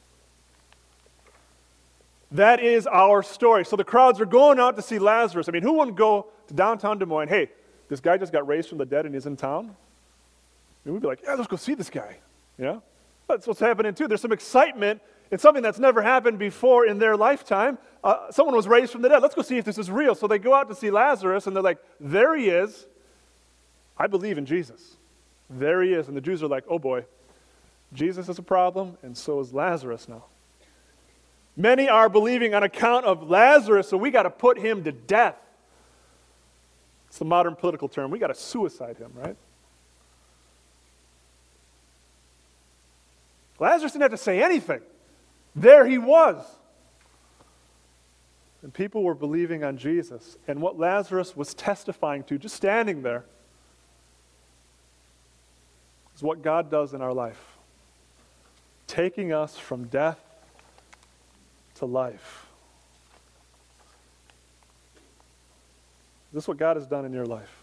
That is our story. So the crowds are going out to see Lazarus. I mean, who wouldn't go to downtown Des Moines? Hey, this guy just got raised from the dead and he's in town. I mean, we'd be like, yeah, let's go see this guy. Yeah? That's what's happening too. There's some excitement in something that's never happened before in their lifetime. Uh, someone was raised from the dead. Let's go see if this is real. So they go out to see Lazarus and they're like, there he is. I believe in Jesus. There he is. And the Jews are like, oh boy, Jesus is a problem and so is Lazarus now. Many are believing on account of Lazarus, so we got to put him to death. It's the modern political term. We got to suicide him, right? Lazarus didn't have to say anything. There he was. And people were believing on Jesus. And what Lazarus was testifying to, just standing there, is what God does in our life. Taking us from death to life. Is this what God has done in your life?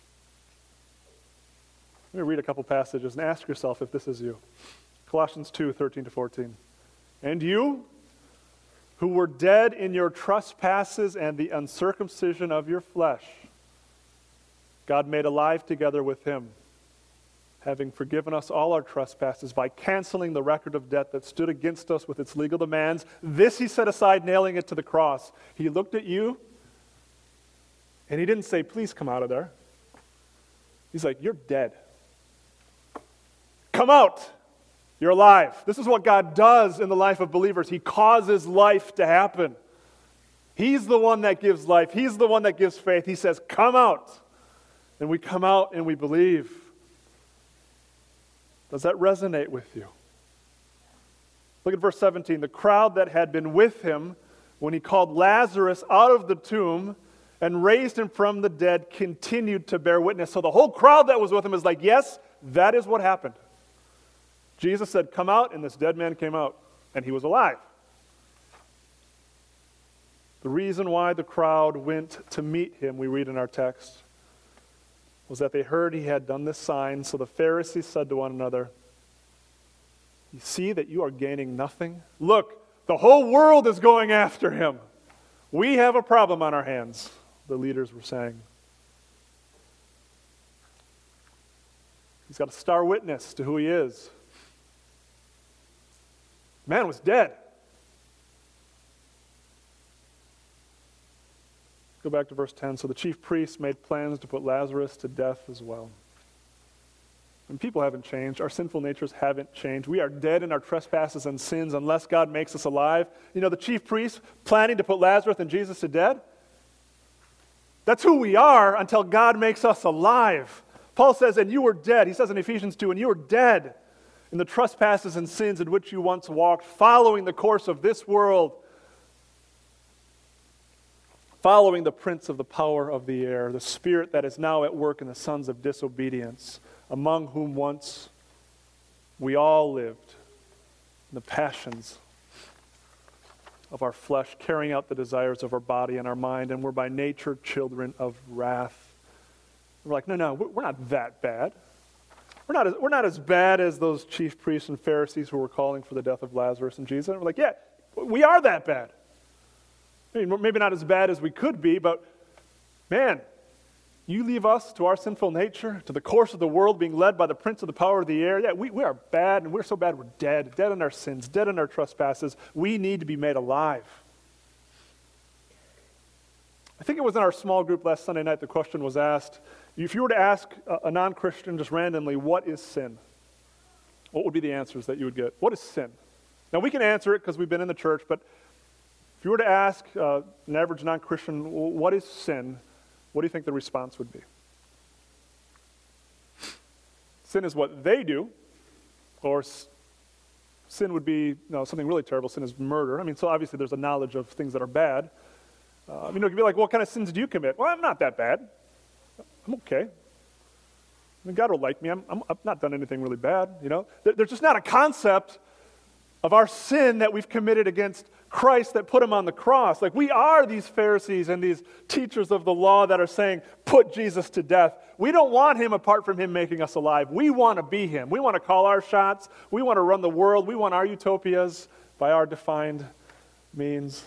Let me read a couple passages and ask yourself if this is you. Colossians two, thirteen to fourteen. And you, who were dead in your trespasses and the uncircumcision of your flesh, God made alive together with him, having forgiven us all our trespasses by canceling the record of debt that stood against us with its legal demands. This he set aside, nailing it to the cross. He looked at you, and he didn't say, please come out of there. He's like, you're dead. Come out. You're alive. This is what God does in the life of believers. He causes life to happen. He's the one that gives life. He's the one that gives faith. He says, come out. And we come out and we believe. Does that resonate with you? Look at verse seventeen. The crowd that had been with him when he called Lazarus out of the tomb and raised him from the dead continued to bear witness. So the whole crowd that was with him is like, yes, that is what happened. Jesus said, come out, and this dead man came out, and he was alive. The reason why the crowd went to meet him, we read in our text, was that they heard he had done this sign. So the Pharisees said to one another, you see that you are gaining nothing? Look, the whole world is going after him. We have a problem on our hands, the leaders were saying. He's got a star witness to who he is. The man was dead. Go back to verse ten. So the chief priests made plans to put Lazarus to death as well. And people haven't changed. Our sinful natures haven't changed. We are dead in our trespasses and sins unless God makes us alive. You know, the chief priests planning to put Lazarus and Jesus to death, that's who we are until God makes us alive. Paul says, and you were dead. He says in Ephesians two, and you were dead in the trespasses and sins in which you once walked, following the course of this world, following the prince of the power of the air, the spirit that is now at work in the sons of disobedience, among whom once we all lived in the passions of our flesh, carrying out the desires of our body and our mind, and we're by nature children of wrath. We're like, no, no, we're not that bad. We're not as, we're not as bad as those chief priests and Pharisees who were calling for the death of Lazarus and Jesus. And we're like, yeah, we are that bad. I mean, maybe not as bad as we could be, but man, you leave us to our sinful nature, to the course of the world being led by the prince of the power of the air. Yeah, we, we are bad, and we're so bad we're dead, dead in our sins, dead in our trespasses. We need to be made alive. I think it was in our small group last Sunday night the question was asked, if you were to ask a, a non-Christian just randomly, what is sin? What would be the answers that you would get? What is sin? Now, we can answer it because we've been in the church, but if you were to ask uh, an average non-Christian, what is sin? What do you think the response would be? Sin is what they do, or s- sin would be, you know, something really terrible. Sin is murder. I mean, so obviously there's a knowledge of things that are bad. Uh, you know, it could be like, what kind of sins do you commit? Well, I'm not that bad. I'm okay. I mean, God will like me. I'm, I'm, I've not done anything really bad, you know. There, there's just not a concept of our sin that we've committed against Christ that put him on the cross. Like, we are these Pharisees and these teachers of the law that are saying, put Jesus to death. We don't want him apart from him making us alive. We want to be him. We want to call our shots. We want to run the world. We want our utopias by our defined means.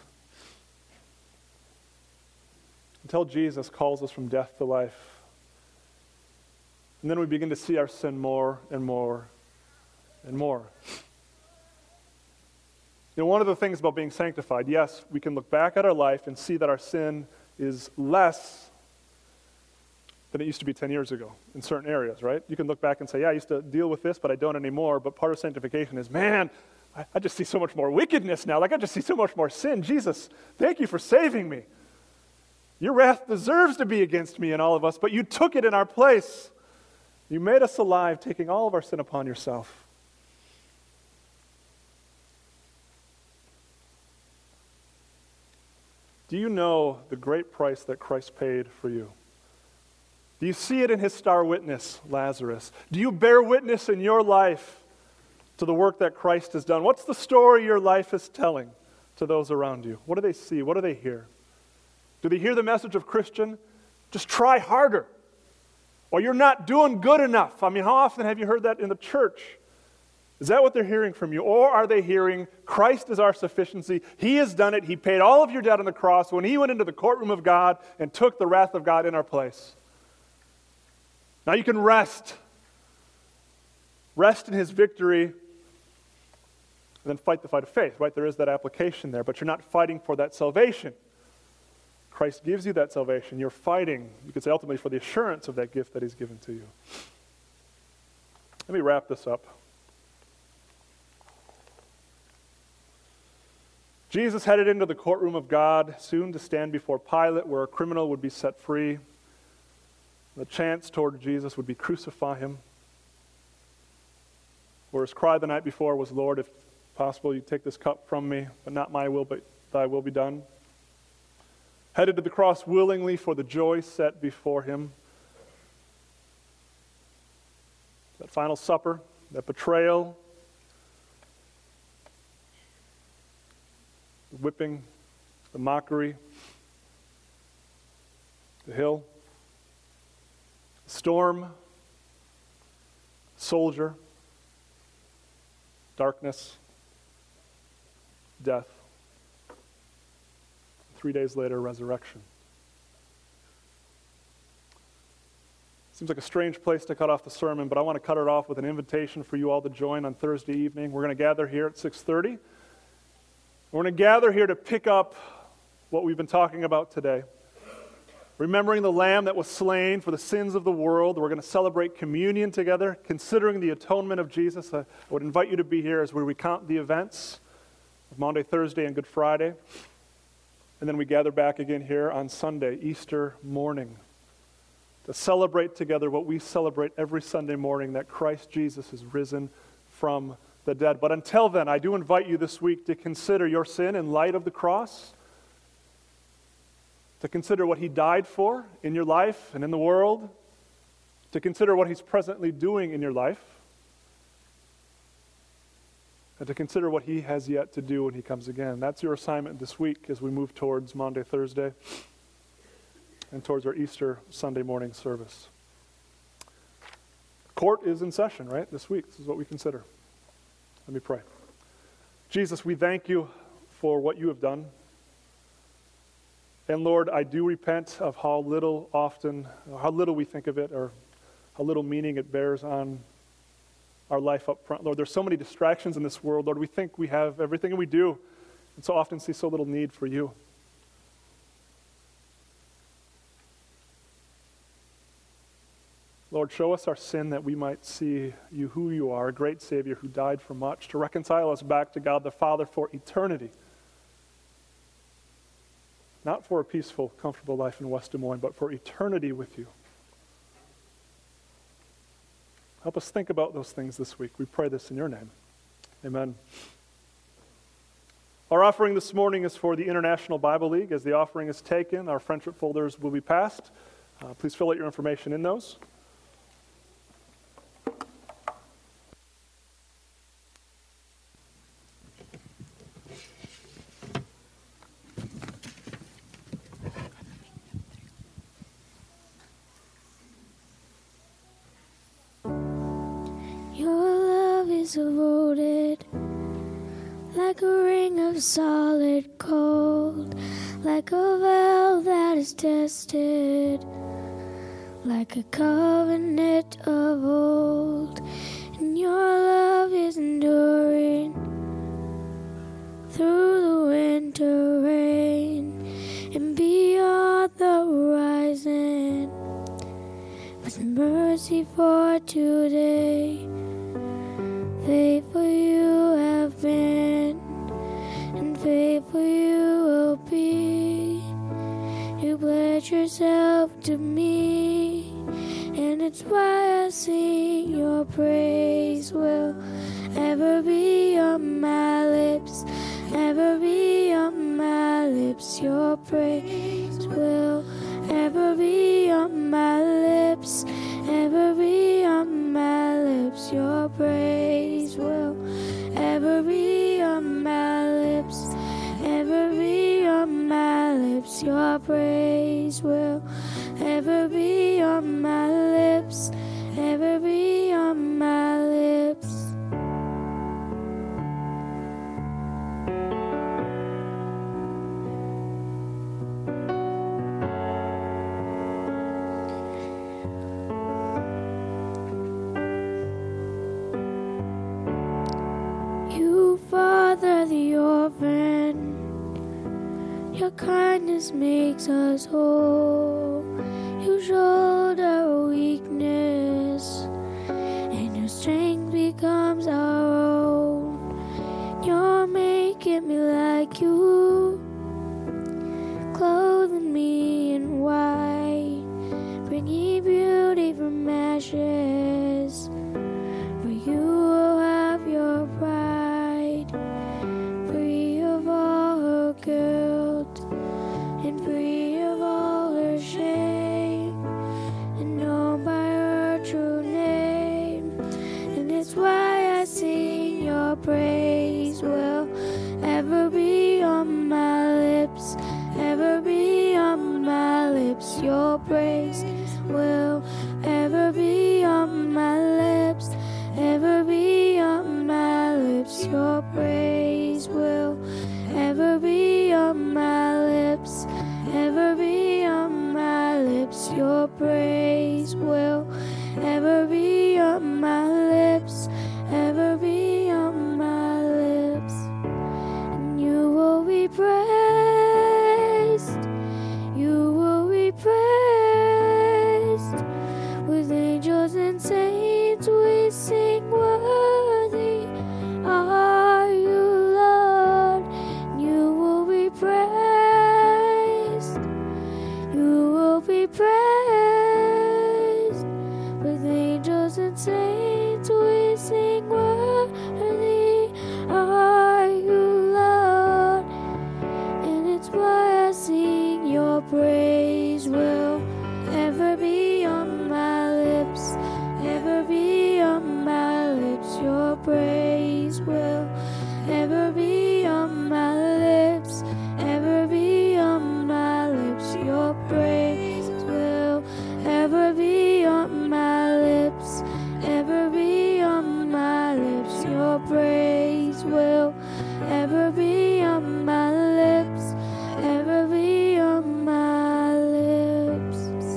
Until Jesus calls us from death to life. And then we begin to see our sin more and more and more. You know, one of the things about being sanctified, yes, we can look back at our life and see that our sin is less than it used to be ten years ago in certain areas, right? You can look back and say, yeah, I used to deal with this, but I don't anymore. But part of sanctification is, man, I, I just see so much more wickedness now. Like, I just see so much more sin. Jesus, thank you for saving me. Your wrath deserves to be against me and all of us, but you took it in our place. You made us alive, taking all of our sin upon yourself. Do you know the great price that Christ paid for you? Do you see it in his star witness, Lazarus? Do you bear witness in your life to the work that Christ has done? What's the story your life is telling to those around you? What do they see? What do they hear? Do they hear the message of Christian? Just try harder. Or you're not doing good enough. I mean, how often have you heard that in the church? Is that what they're hearing from you? Or are they hearing, Christ is our sufficiency. He has done it. He paid all of your debt on the cross when he went into the courtroom of God and took the wrath of God in our place. Now you can rest. Rest in his victory and then fight the fight of faith, right? There is that application there, but you're not fighting for that salvation. Christ gives you that salvation. You're fighting, you could say ultimately, for the assurance of that gift that he's given to you. Let me wrap this up. Jesus headed into the courtroom of God, soon to stand before Pilate, where a criminal would be set free. The chance toward Jesus would be crucify him. Where his cry the night before was, Lord, if Possible you take this cup from me, but not my will, but thy will be done. Headed to the cross willingly for the joy set before him. That final supper, that betrayal, the whipping, the mockery, the hill, the storm, soldier, darkness, death. Three days later, resurrection. Seems like a strange place to cut off the sermon, but I want to cut it off with an invitation for you all to join on Thursday evening. We're going to gather here at six thirty. We're going to gather here to pick up what we've been talking about today. Remembering the Lamb that was slain for the sins of the world. We're going to celebrate communion together, considering the atonement of Jesus. I would invite you to be here as we recount the events of Maundy, Thursday, and Good Friday. And then we gather back again here on Sunday, Easter morning, to celebrate together what we celebrate every Sunday morning, that Christ Jesus is risen from the dead. But until then, I do invite you this week to consider your sin in light of the cross, to consider what he died for in your life and in the world, to consider what he's presently doing in your life, and to consider what he has yet to do when he comes again. That's your assignment this week as we move towards Maundy, Thursday, and towards our Easter Sunday morning service. Court is in session, right, this week. This is what we consider. Let me pray. Jesus, we thank you for what you have done. And Lord, I do repent of how little often, how little we think of it, or how little meaning it bears on our life up front. Lord, there's so many distractions in this world. Lord, we think we have everything, and we do, and so often see so little need for you. Lord, show us our sin that we might see you, who you are, a great Savior who died for much, to reconcile us back to God the Father for eternity. Not for a peaceful, comfortable life in West Des Moines, but for eternity with you. Help us think about those things this week. We pray this in your name. Amen. Our offering this morning is for the International Bible League. As the offering is taken, our friendship folders will be passed. Uh, please fill out your information in those. Devoted like a ring of solid gold, like a veil that is tested, like a covenant of old. And your love is enduring through the winter rain and beyond the horizon, with mercy for today. Faithful you have been, and faithful you will be. You pledge yourself to me, and it's why I sing your praise will ever be on my lips, ever be on my lips. Your praise will ever be on my lips, ever be on my lips. Your praise will ever be on my lips, ever be on my lips. Your praise will ever be on my lips, ever be on my lips. Father the orphan, your kindness makes us whole. You showed our weakness, and your strength becomes our own. You're making me like you, clothing me in white, bringing beauty from ashes. For you will have your pride. lips. Your praise will ever be on my lips, ever be on my lips. Your praise will ever be on my lips, ever be on my lips. Your praise will ever be on my lips, ever be on my lips. And you will be praised, you will be praised. With angels and saints we sing, worthy are you, Lord. You will be praised, you will be praised. With angels and saints we sing, worthy are you, Lord. And it's why I sing, your praise will ever be on my lips, ever be on my lips. Your praise will ever be on my lips, ever be on my lips. Your praise will ever be on my lips, ever be on my lips. Your praise will ever be on my lips, ever be on my lips.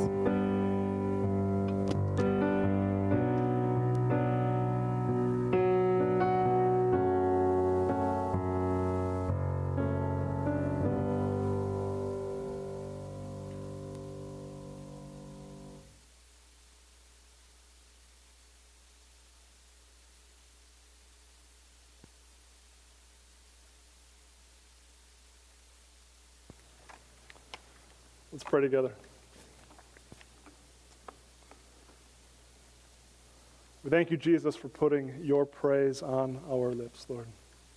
Let's pray together. We thank you, Jesus, for putting your praise on our lips, Lord.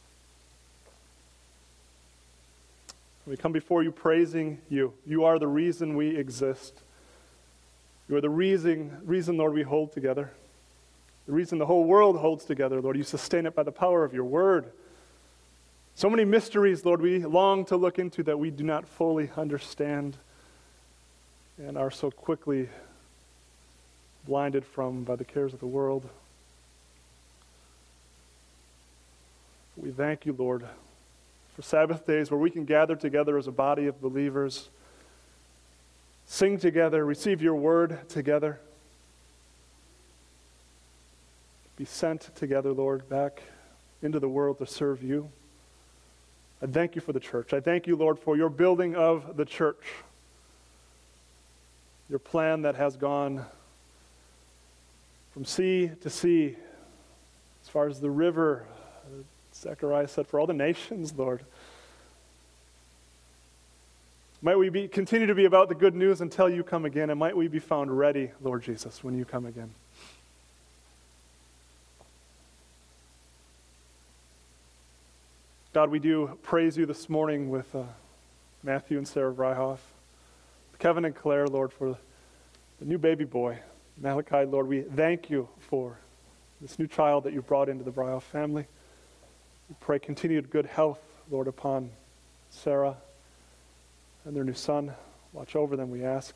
We come before you praising you. You are the reason we exist. You are the reason, reason, Lord, we hold together. The reason the whole world holds together, Lord. You sustain it by the power of your word. So many mysteries, Lord, we long to look into that we do not fully understand and are so quickly blinded from by the cares of the world. We thank you, Lord, for Sabbath days where we can gather together as a body of believers, sing together, receive your word together, be sent together, Lord, back into the world to serve you. I thank you for the church. I thank you, Lord, for your building of the church. Your plan that has gone from sea to sea, as far as the river, Zechariah said, for all the nations, Lord. Might we be, continue to be about the good news until you come again, and might we be found ready, Lord Jesus, when you come again. God, we do praise you this morning with uh, Matthew and Sarah Vryhoff. Kevin and Claire, Lord, for the new baby boy, Malachi, Lord, we thank you for this new child that you brought into the Vryhoff family. We pray continued good health, Lord, upon Sarah and their new son. Watch over them, we ask.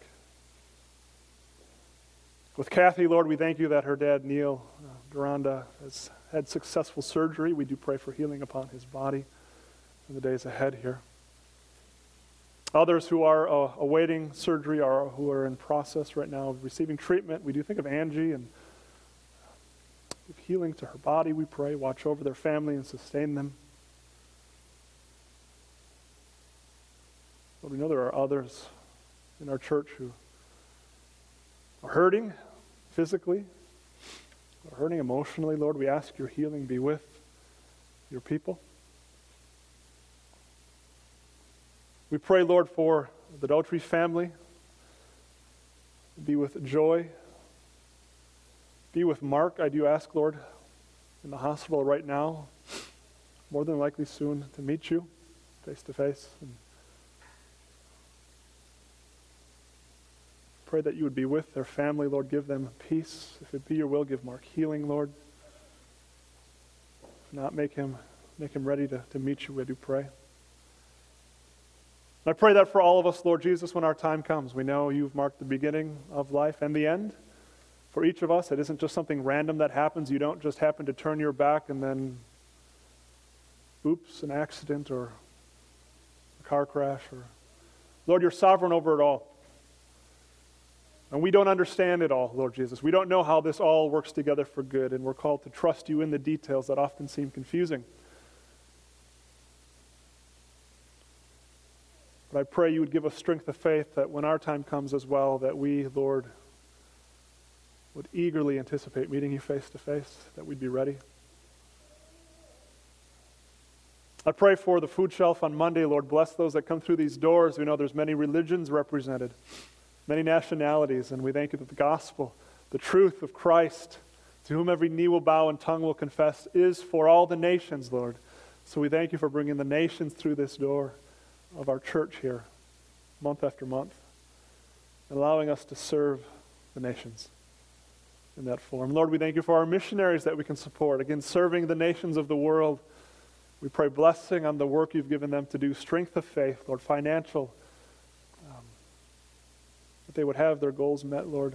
With Kathy, Lord, we thank you that her dad, Neil uh, Duranda, has had successful surgery. We do pray for healing upon his body in the days ahead here. Others who are uh, awaiting surgery or who are in process right now of receiving treatment, we do think of Angie and give healing to her body, we pray. Watch over their family and sustain them. Lord, we know there are others in our church who are hurting physically, are hurting emotionally. Lord, we ask your healing be with your people. We pray, Lord, for the Daughtry family. Be with Joy. Be with Mark, I do ask, Lord, in the hospital right now, more than likely soon to meet you face to face. And pray that you would be with their family, Lord. Give them peace. If it be your will, give Mark healing, Lord. If not, make him, make him ready to, to meet you, we do pray. I pray that for all of us, Lord Jesus, when our time comes, we know you've marked the beginning of life and the end. For each of us, it isn't just something random that happens. You don't just happen to turn your back and then, oops, an accident or a car crash. Or Lord, you're sovereign over it all. And we don't understand it all, Lord Jesus. We don't know how this all works together for good, and we're called to trust you in the details that often seem confusing. But I pray you would give us strength of faith that when our time comes as well, that we, Lord, would eagerly anticipate meeting you face to face, that we'd be ready. I pray for the food shelf on Monday, Lord. Bless those that come through these doors. We know there's many religions represented, many nationalities, and we thank you that the gospel, the truth of Christ, to whom every knee will bow and tongue will confess, is for all the nations, Lord. So we thank you for bringing the nations through this door of our church here, month after month, and allowing us to serve the nations in that form. Lord, we thank you for our missionaries that we can support, again, serving the nations of the world. We pray blessing on the work you've given them to do, strength of faith, Lord, financial, um, that they would have their goals met, Lord.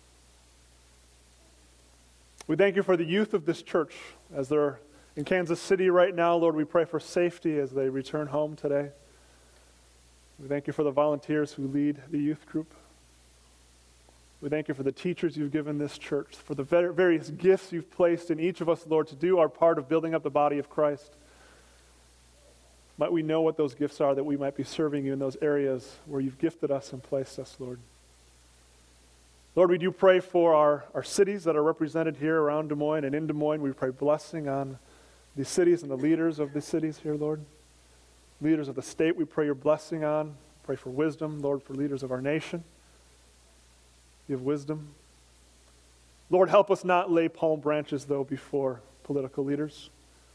We thank you for the youth of this church as they're in Kansas City right now. Lord, we pray for safety as they return home today. We thank you for the volunteers who lead the youth group. We thank you for the teachers you've given this church, for the various gifts you've placed in each of us, Lord, to do our part of building up the body of Christ. Might we know what those gifts are, that we might be serving you in those areas where you've gifted us and placed us, Lord. Lord, we do pray for our, our cities that are represented here around Des Moines and in Des Moines. We pray blessing on the cities and the leaders of the cities here, Lord. Leaders of the state, we pray your blessing on. Pray for wisdom, Lord, for leaders of our nation. Give wisdom. Lord, help us not lay palm branches, though, before political leaders.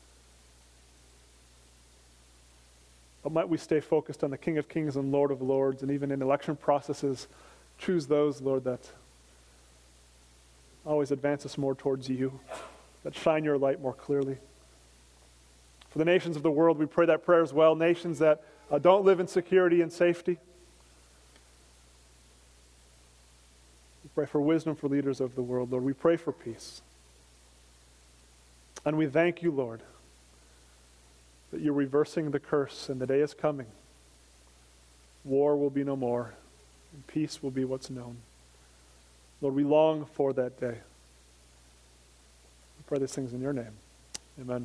But might we stay focused on the King of Kings and Lord of Lords, and even in election processes, choose those, Lord, that always advance us more towards you, that shine your light more clearly. For the nations of the world, we pray that prayer as well, nations that uh, don't live in security and safety. We pray for wisdom for leaders of the world, Lord. We pray for peace. And we thank you, Lord, that you're reversing the curse and the day is coming. War will be no more, and peace will be what's known. Lord, we long for that day. We pray these things in your name. Amen.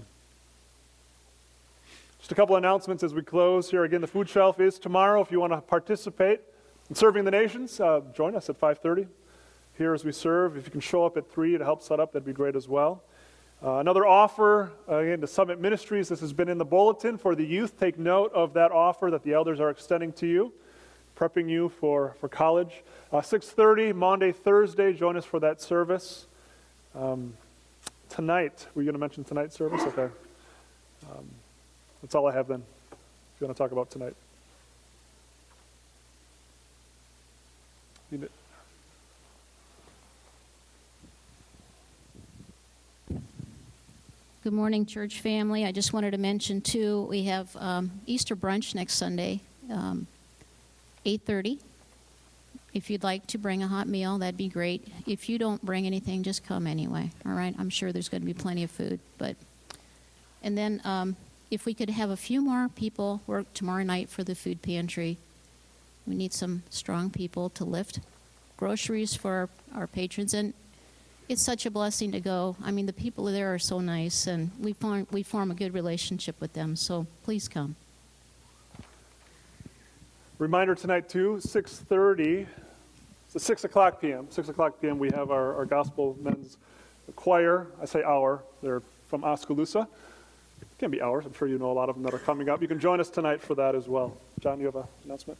Just a couple announcements as we close here. Again, the food shelf is tomorrow. If you want to participate in serving the nations, uh, join us at five thirty here as we serve. If you can show up at three to help set up, that'd be great as well. Uh, another offer, uh, again, to Summit Ministries. This has been in the bulletin for the youth. Take note of that offer that the elders are extending to you, prepping you for, for college. Uh, six thirty, Monday, Thursday, join us for that service. Um, tonight, were you going to mention tonight's service? Okay. Um, that's all I have then, if you want to talk about tonight. Need it. Good morning, church family. I just wanted to mention, too, we have um, Easter brunch next Sunday, um, eight thirty. If you'd like to bring a hot meal, that'd be great. If you don't bring anything, just come anyway, all right? I'm sure there's going to be plenty of food. But And then um, if we could have a few more people work tomorrow night for the food pantry. We need some strong people to lift groceries for our, our patrons. And it's such a blessing to go. I mean, the people there are so nice, and we form, we form a good relationship with them. So please come. Reminder tonight, too, six thirty, so six o'clock p.m. six o'clock p.m. we have our, our gospel men's choir. I say our. They're from Oskaloosa. It can be ours. I'm sure you know a lot of them that are coming up. You can join us tonight for that as well. John, you have an announcement?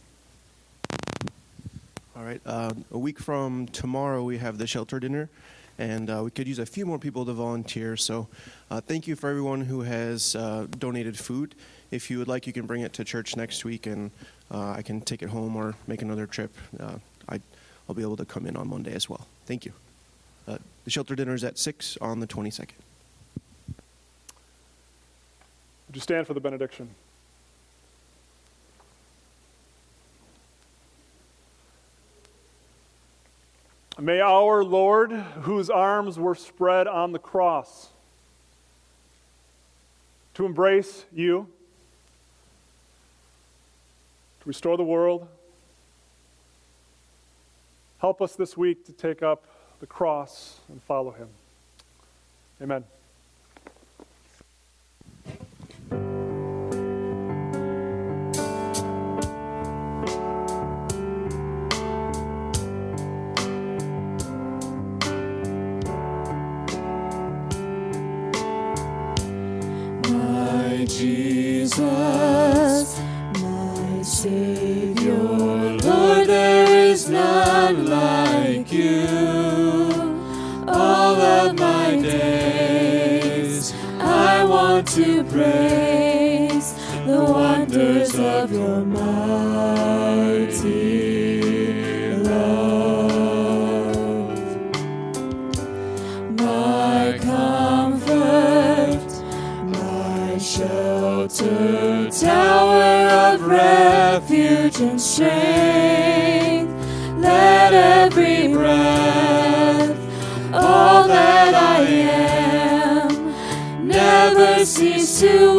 All right. Um, a week from tomorrow, we have the shelter dinner, and uh, we could use a few more people to volunteer. So uh, thank you for everyone who has uh, donated food. If you would like, you can bring it to church next week, and uh, I can take it home or make another trip. Uh, I, I'll be able to come in on Monday as well. Thank you. Uh, the shelter dinner is at six on the twenty-second. Would you stand for the benediction? May our Lord, whose arms were spread on the cross to embrace you, to restore the world, help us this week to take up the cross and follow him. Amen. My Jesus, my Savior, Lord, there is none like you. All of my days I want to praise the wonders of your mighty love. My comfort, my shelter, tower of refuge and strength, let every breath, all that I am, never cease to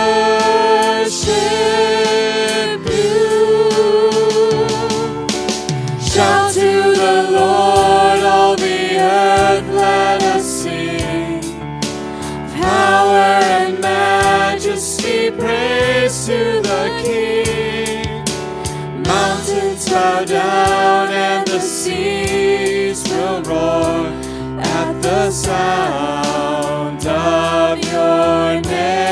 worship you. Shout to the Lord, all the earth, let us sing. Power and majesty, praise to the King. Mountains bow down and the seas will roar at the sound of your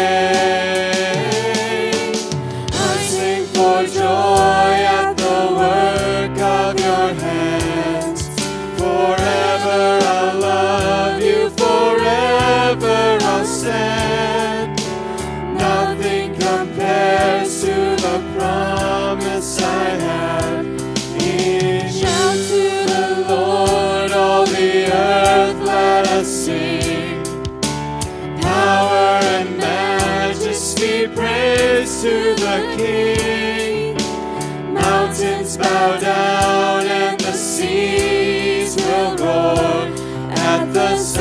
name. I sing for joy at the work of your hands. Forever I'll love you, forever I'll stand. Nothing compares to the promise I have in you. Shout to the Lord, all the earth, let us sing. Power and majesty, praise to the King. Mountains bow down and the seas will roar at the